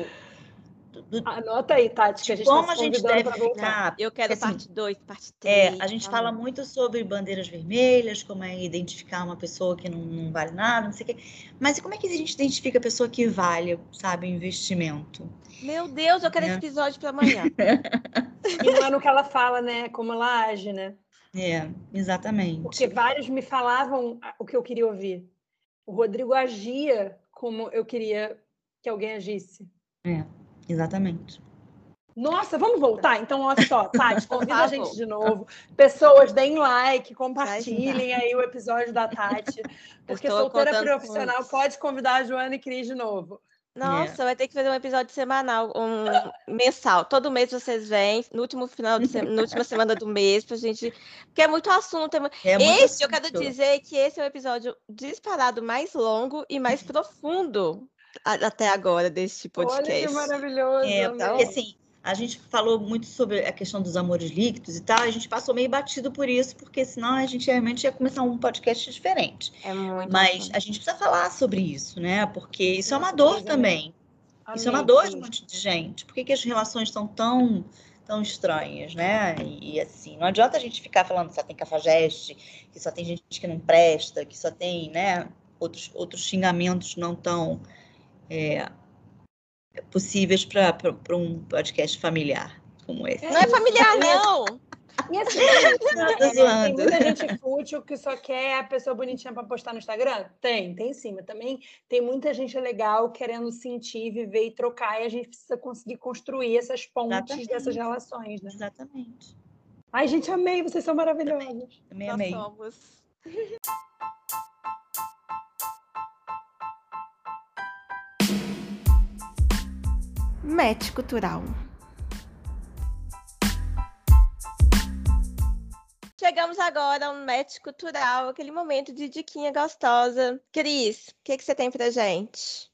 Anota aí, Tati, que a gente como tá se convidando para voltar. Eu quero porque, parte 2, parte 3. A gente fala muito sobre bandeiras vermelhas, como é identificar uma pessoa que não vale nada, não sei o quê. Mas como é que a gente identifica a pessoa que vale, sabe, investimento? Meu Deus, eu quero esse episódio para amanhã. E não é no que ela fala, né? Como ela age, né? Exatamente. Porque vários me falavam o que eu queria ouvir. O Rodrigo agia como eu queria que alguém agisse. Exatamente. Nossa, vamos voltar? Então, olha só, Tati, convida a gente de novo. Pessoas, deem like, compartilhem aí o episódio da Tati. Porque solteira profissional pode convidar a Joana e Cris de novo. Nossa, vai ter que fazer um episódio semanal, mensal. Todo mês vocês vêm, no último na última semana do mês, pra gente. Porque é muito assunto. Eu quero dizer que esse é o episódio disparado mais longo e mais profundo até agora deste podcast. Olha que maravilhoso. Porque assim, a gente falou muito sobre a questão dos amores líquidos e tal, a gente passou meio batido por isso, porque senão a gente realmente ia começar um podcast diferente. Mas a gente precisa falar sobre isso, né? Porque isso é uma dor também. Isso é uma dor de um monte de gente. Por que as relações estão tão estranhas, né? E assim, não adianta a gente ficar falando que só tem cafajeste, que só tem gente que não presta, que só tem, né, outros xingamentos não tão possíveis para um podcast familiar como esse. Não é familiar, não! E assim, é isso, né? Tô Tem zoando. muita gente fútil que só quer a pessoa bonitinha para postar no Instagram? Tem sim, mas também tem muita gente legal querendo sentir, viver e trocar, e a gente precisa conseguir construir essas pontes dessas Exatamente. relações, né? Exatamente. Ai, gente, amei, vocês são maravilhosos. Também Nós amei. somos. Match cultural. Chegamos agora ao match cultural, aquele momento de diquinha gostosa. Cris, o que você tem pra gente?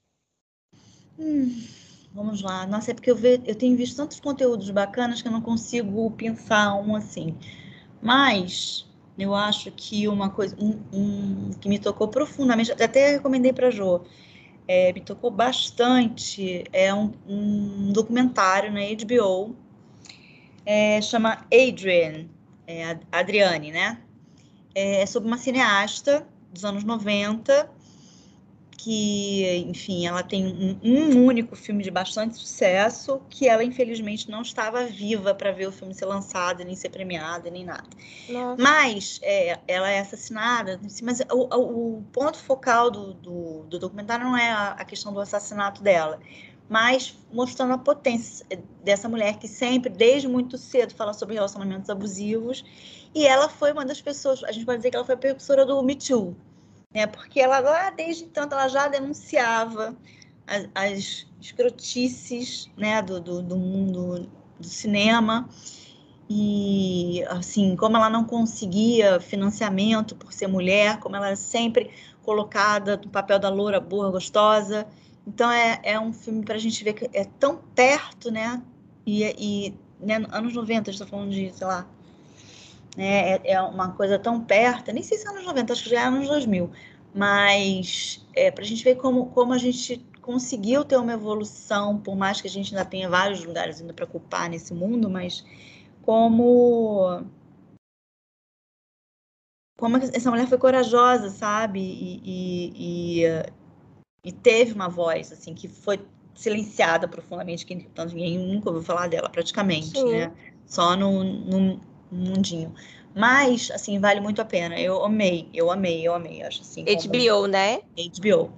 Vamos lá. Nossa, é porque eu tenho visto tantos conteúdos bacanas que eu não consigo pensar um assim. Mas eu acho que uma coisa que me tocou profundamente, até recomendei para Jo, me tocou bastante, é um documentário na HBO, chama Adrienne, Adriane, né? É sobre uma cineasta dos anos 90, que, enfim, ela tem um único filme de bastante sucesso, que ela, infelizmente, não estava viva para ver o filme ser lançado, nem ser premiado, nem nada. Nossa. Mas ela é assassinada, mas o ponto focal do documentário não é a questão do assassinato dela, mas mostrando a potência dessa mulher que sempre, desde muito cedo, fala sobre relacionamentos abusivos, e ela foi uma das pessoas, a gente pode dizer que ela foi a precursora do Me Too, né? Porque ela lá, desde então, ela já denunciava as escrotices, né, do mundo do cinema, e assim, como ela não conseguia financiamento por ser mulher, como ela era sempre colocada no papel da loura boa, gostosa. Então é um filme para a gente ver que é tão perto, né? E né, anos 90, a gente está falando de, sei lá, né, é uma coisa tão perto, nem sei se é anos 90, acho que já é anos 2000, mas para a gente ver como a gente conseguiu ter uma evolução, por mais que a gente ainda tenha vários lugares ainda para culpar nesse mundo, mas como essa mulher foi corajosa, sabe? E teve uma voz, assim, que foi silenciada profundamente, que tanto ninguém nunca ouviu falar dela, praticamente, Sim. né? Só no mundinho. Mas, assim, vale muito a pena. Eu amei. Eu acho assim. HBO, né? HBO.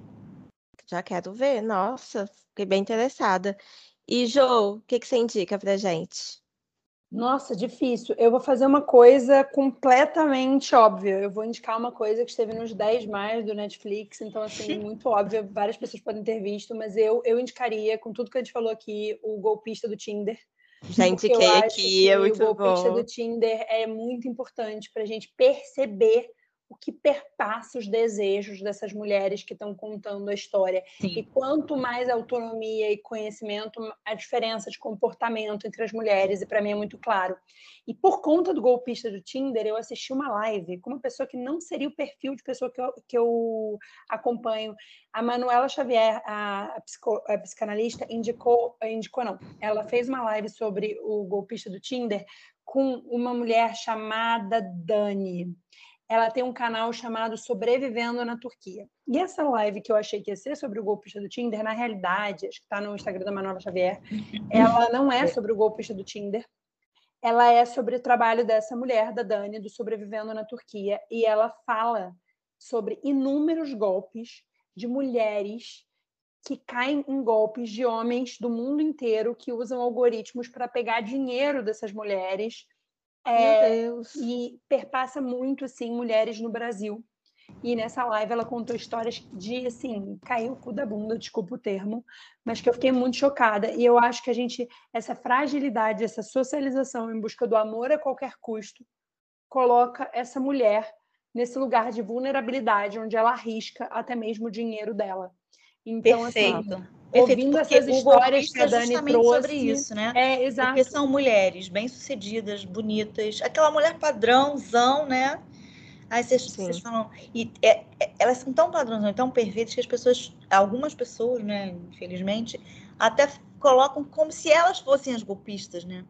Já quero ver, nossa, fiquei bem interessada. E, Jo, o que você indica pra gente? Nossa, difícil. Eu vou fazer uma coisa completamente óbvia. Eu vou indicar uma coisa que esteve nos 10 mais do Netflix, então, assim, muito óbvia. Várias pessoas podem ter visto, mas eu indicaria, com tudo que a gente falou aqui, o Golpista do Tinder. Já Porque eu indiquei acho aqui, que é o muito Golpista do bom. Tinder é muito importante para a gente perceber o que perpassa os desejos dessas mulheres que estão contando a história. Sim. E quanto mais autonomia e conhecimento, a diferença de comportamento entre as mulheres, e para mim é muito claro. E por conta do Golpista do Tinder, eu assisti uma live com uma pessoa que não seria o perfil de pessoa que eu acompanho. A Manuela Xavier, a psicanalista, indicou não. Ela fez uma live sobre o Golpista do Tinder com uma mulher chamada Dani. Ela tem um canal chamado Sobrevivendo na Turquia. E essa live que eu achei que ia ser sobre o golpista do Tinder, na realidade, acho que está no Instagram da Manuela Xavier, ela não é sobre o golpista do Tinder, ela é sobre o trabalho dessa mulher, da Dani, do Sobrevivendo na Turquia, e ela fala sobre inúmeros golpes de mulheres que caem em golpes de homens do mundo inteiro que usam algoritmos para pegar dinheiro dessas mulheres. Meu Deus. E perpassa muito, assim, mulheres no Brasil. E nessa live ela contou histórias de, assim, caiu o cu da bunda, desculpa o termo, mas que eu fiquei muito chocada. E eu acho que essa fragilidade, essa socialização em busca do amor a qualquer custo, coloca essa mulher nesse lugar de vulnerabilidade, onde ela arrisca até mesmo o dinheiro dela. Então, Perfeito. assim, Perfeito, ouvindo porque essas o histórias que golpista a é Dani justamente trouxe... sobre isso, né? Exato. Porque são mulheres bem-sucedidas, bonitas, aquela mulher padrãozão, né? Aí vocês falam... E elas são tão padrãozão, tão perfeitas, que as pessoas, algumas pessoas, né, infelizmente, até colocam como se elas fossem as golpistas, né?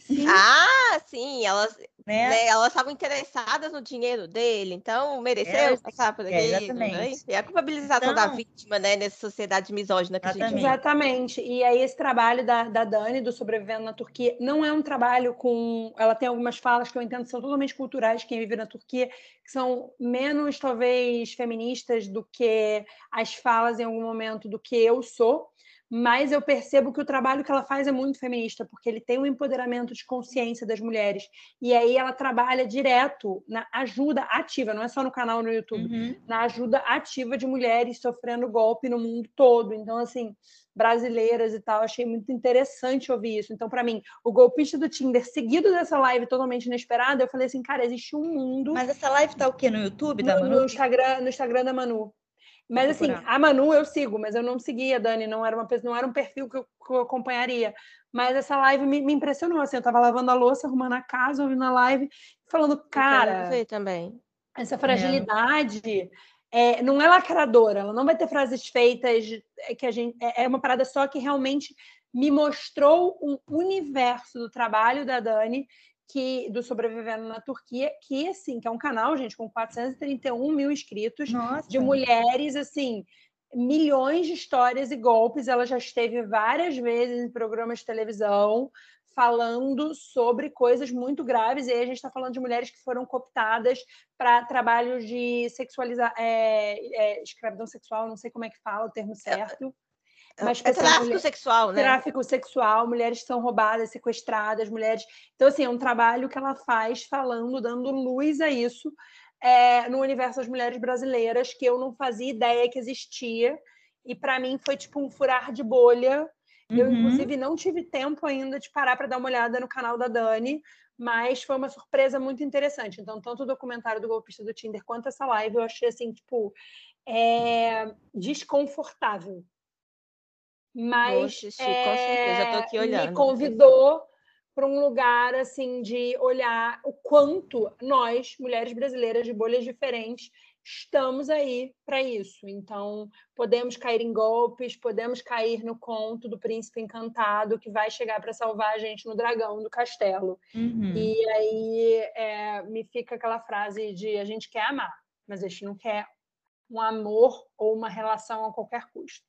Sim. Ah, sim, elas né? elas estavam interessadas no dinheiro dele, então mereceu passar por aquilo, né? exatamente. E a culpabilização da Então, vítima, né, nessa sociedade misógina que a gente Exatamente. vive. Exatamente. E aí esse trabalho da Dani, do Sobrevivendo na Turquia, não é um trabalho com... Ela tem algumas falas que eu entendo que são totalmente culturais, quem vive na Turquia, que são menos, talvez, feministas do que as falas em algum momento do que eu sou, mas eu percebo que o trabalho que ela faz é muito feminista, porque ele tem um empoderamento de consciência das mulheres. E aí ela trabalha direto na ajuda ativa, não é só no canal no YouTube, na ajuda ativa de mulheres sofrendo golpe no mundo todo. Então, assim, brasileiras e tal, achei muito interessante ouvir isso. Então, para mim, o golpista do Tinder, seguido dessa live totalmente inesperada, eu falei assim, cara, existe um mundo... Mas essa live tá o quê? No YouTube da Manu? No Instagram da Manu. Mas assim, a Manu eu sigo, mas eu não seguia a Dani, não era um perfil que eu acompanharia. Mas essa live me impressionou, assim, eu tava lavando a louça, arrumando a casa, ouvindo a live, falando, Quero cara, ver também. essa fragilidade não é lacradora, ela não vai ter frases feitas que a gente... É uma parada só que realmente me mostrou um universo do trabalho da Dani, do Sobrevivendo na Turquia, que, assim, que é um canal, gente, com 431 mil inscritos, Nossa. de mulheres, assim, milhões de histórias e golpes. Ela já esteve várias vezes em programas de televisão falando sobre coisas muito graves, e aí a gente está falando de mulheres que foram cooptadas para trabalhos de sexualizar, escravidão sexual, não sei como é que fala o termo certo. Mas tráfico sexual, né? Tráfico sexual, mulheres que são roubadas, sequestradas, mulheres... Então, assim, é um trabalho que ela faz falando, dando luz a isso no universo das mulheres brasileiras, que eu não fazia ideia que existia. E, para mim, foi tipo um furar de bolha. Eu, inclusive, não tive tempo ainda de parar para dar uma olhada no canal da Dani, mas foi uma surpresa muito interessante. Então, tanto o documentário do golpista do Tinder quanto essa live, eu achei, assim, tipo, desconfortável. Mas vou assistir, com certeza, já tô aqui olhando. me convidou para um lugar assim de olhar o quanto nós, mulheres brasileiras de bolhas diferentes, estamos aí para isso. Então, podemos cair em golpes, podemos cair no conto do príncipe encantado que vai chegar para salvar a gente no dragão do castelo. E aí me fica aquela frase de a gente quer amar, mas a gente não quer um amor ou uma relação a qualquer custo.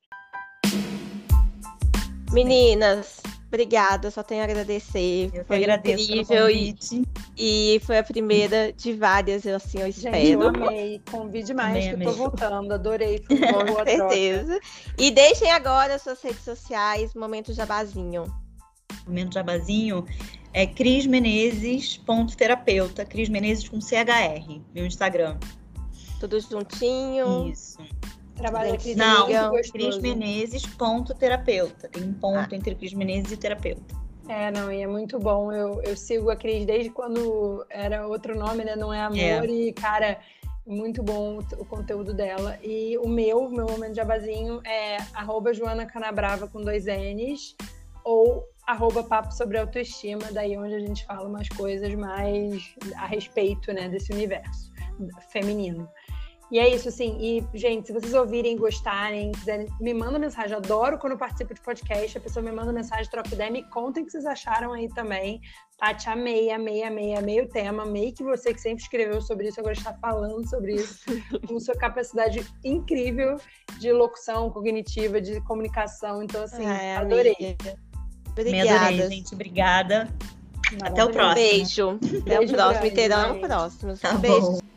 Meninas, obrigada, só tenho a agradecer. Foi agradeço incrível e foi a primeira de várias, assim, eu espero. Gente, eu amei, convide mais, que eu tô voltando, adorei, foi uma boa certeza. Troca. E deixem agora suas redes sociais, Momento Jabazinho. Momento Jabazinho é crismenezes.terapeuta, Cris Menezes com CHR, meu Instagram. Tudo juntinho. Isso. Trabalha aqui. Não, crismenezes.terapeuta. Tem um ponto entre Cris Menezes e terapeuta. Não, e é muito bom. Eu sigo a Cris desde quando era outro nome, né? Não é Amor. E, cara, muito bom o conteúdo dela. E o meu Momento Jabazinho é @JoanaCanabrava com 2 N's ou @papo sobre autoestima, daí onde a gente fala umas coisas mais a respeito, né, desse universo feminino. E é isso, assim. E, gente, se vocês ouvirem, gostarem, quiserem, me mandam mensagem. Eu adoro quando eu participo de podcast, a pessoa me manda mensagem, troca ideia, me contem o que vocês acharam aí também. Tati, amei o tema, amei que você que sempre escreveu sobre isso, agora está falando sobre isso, com sua capacidade incrível de locução cognitiva, de comunicação. Então, assim, adorei. Obrigada. Adorei, gente. Obrigada. Até o próximo. Beijo. Até o próximo. Terão no próximo. Tá beijo. Bom.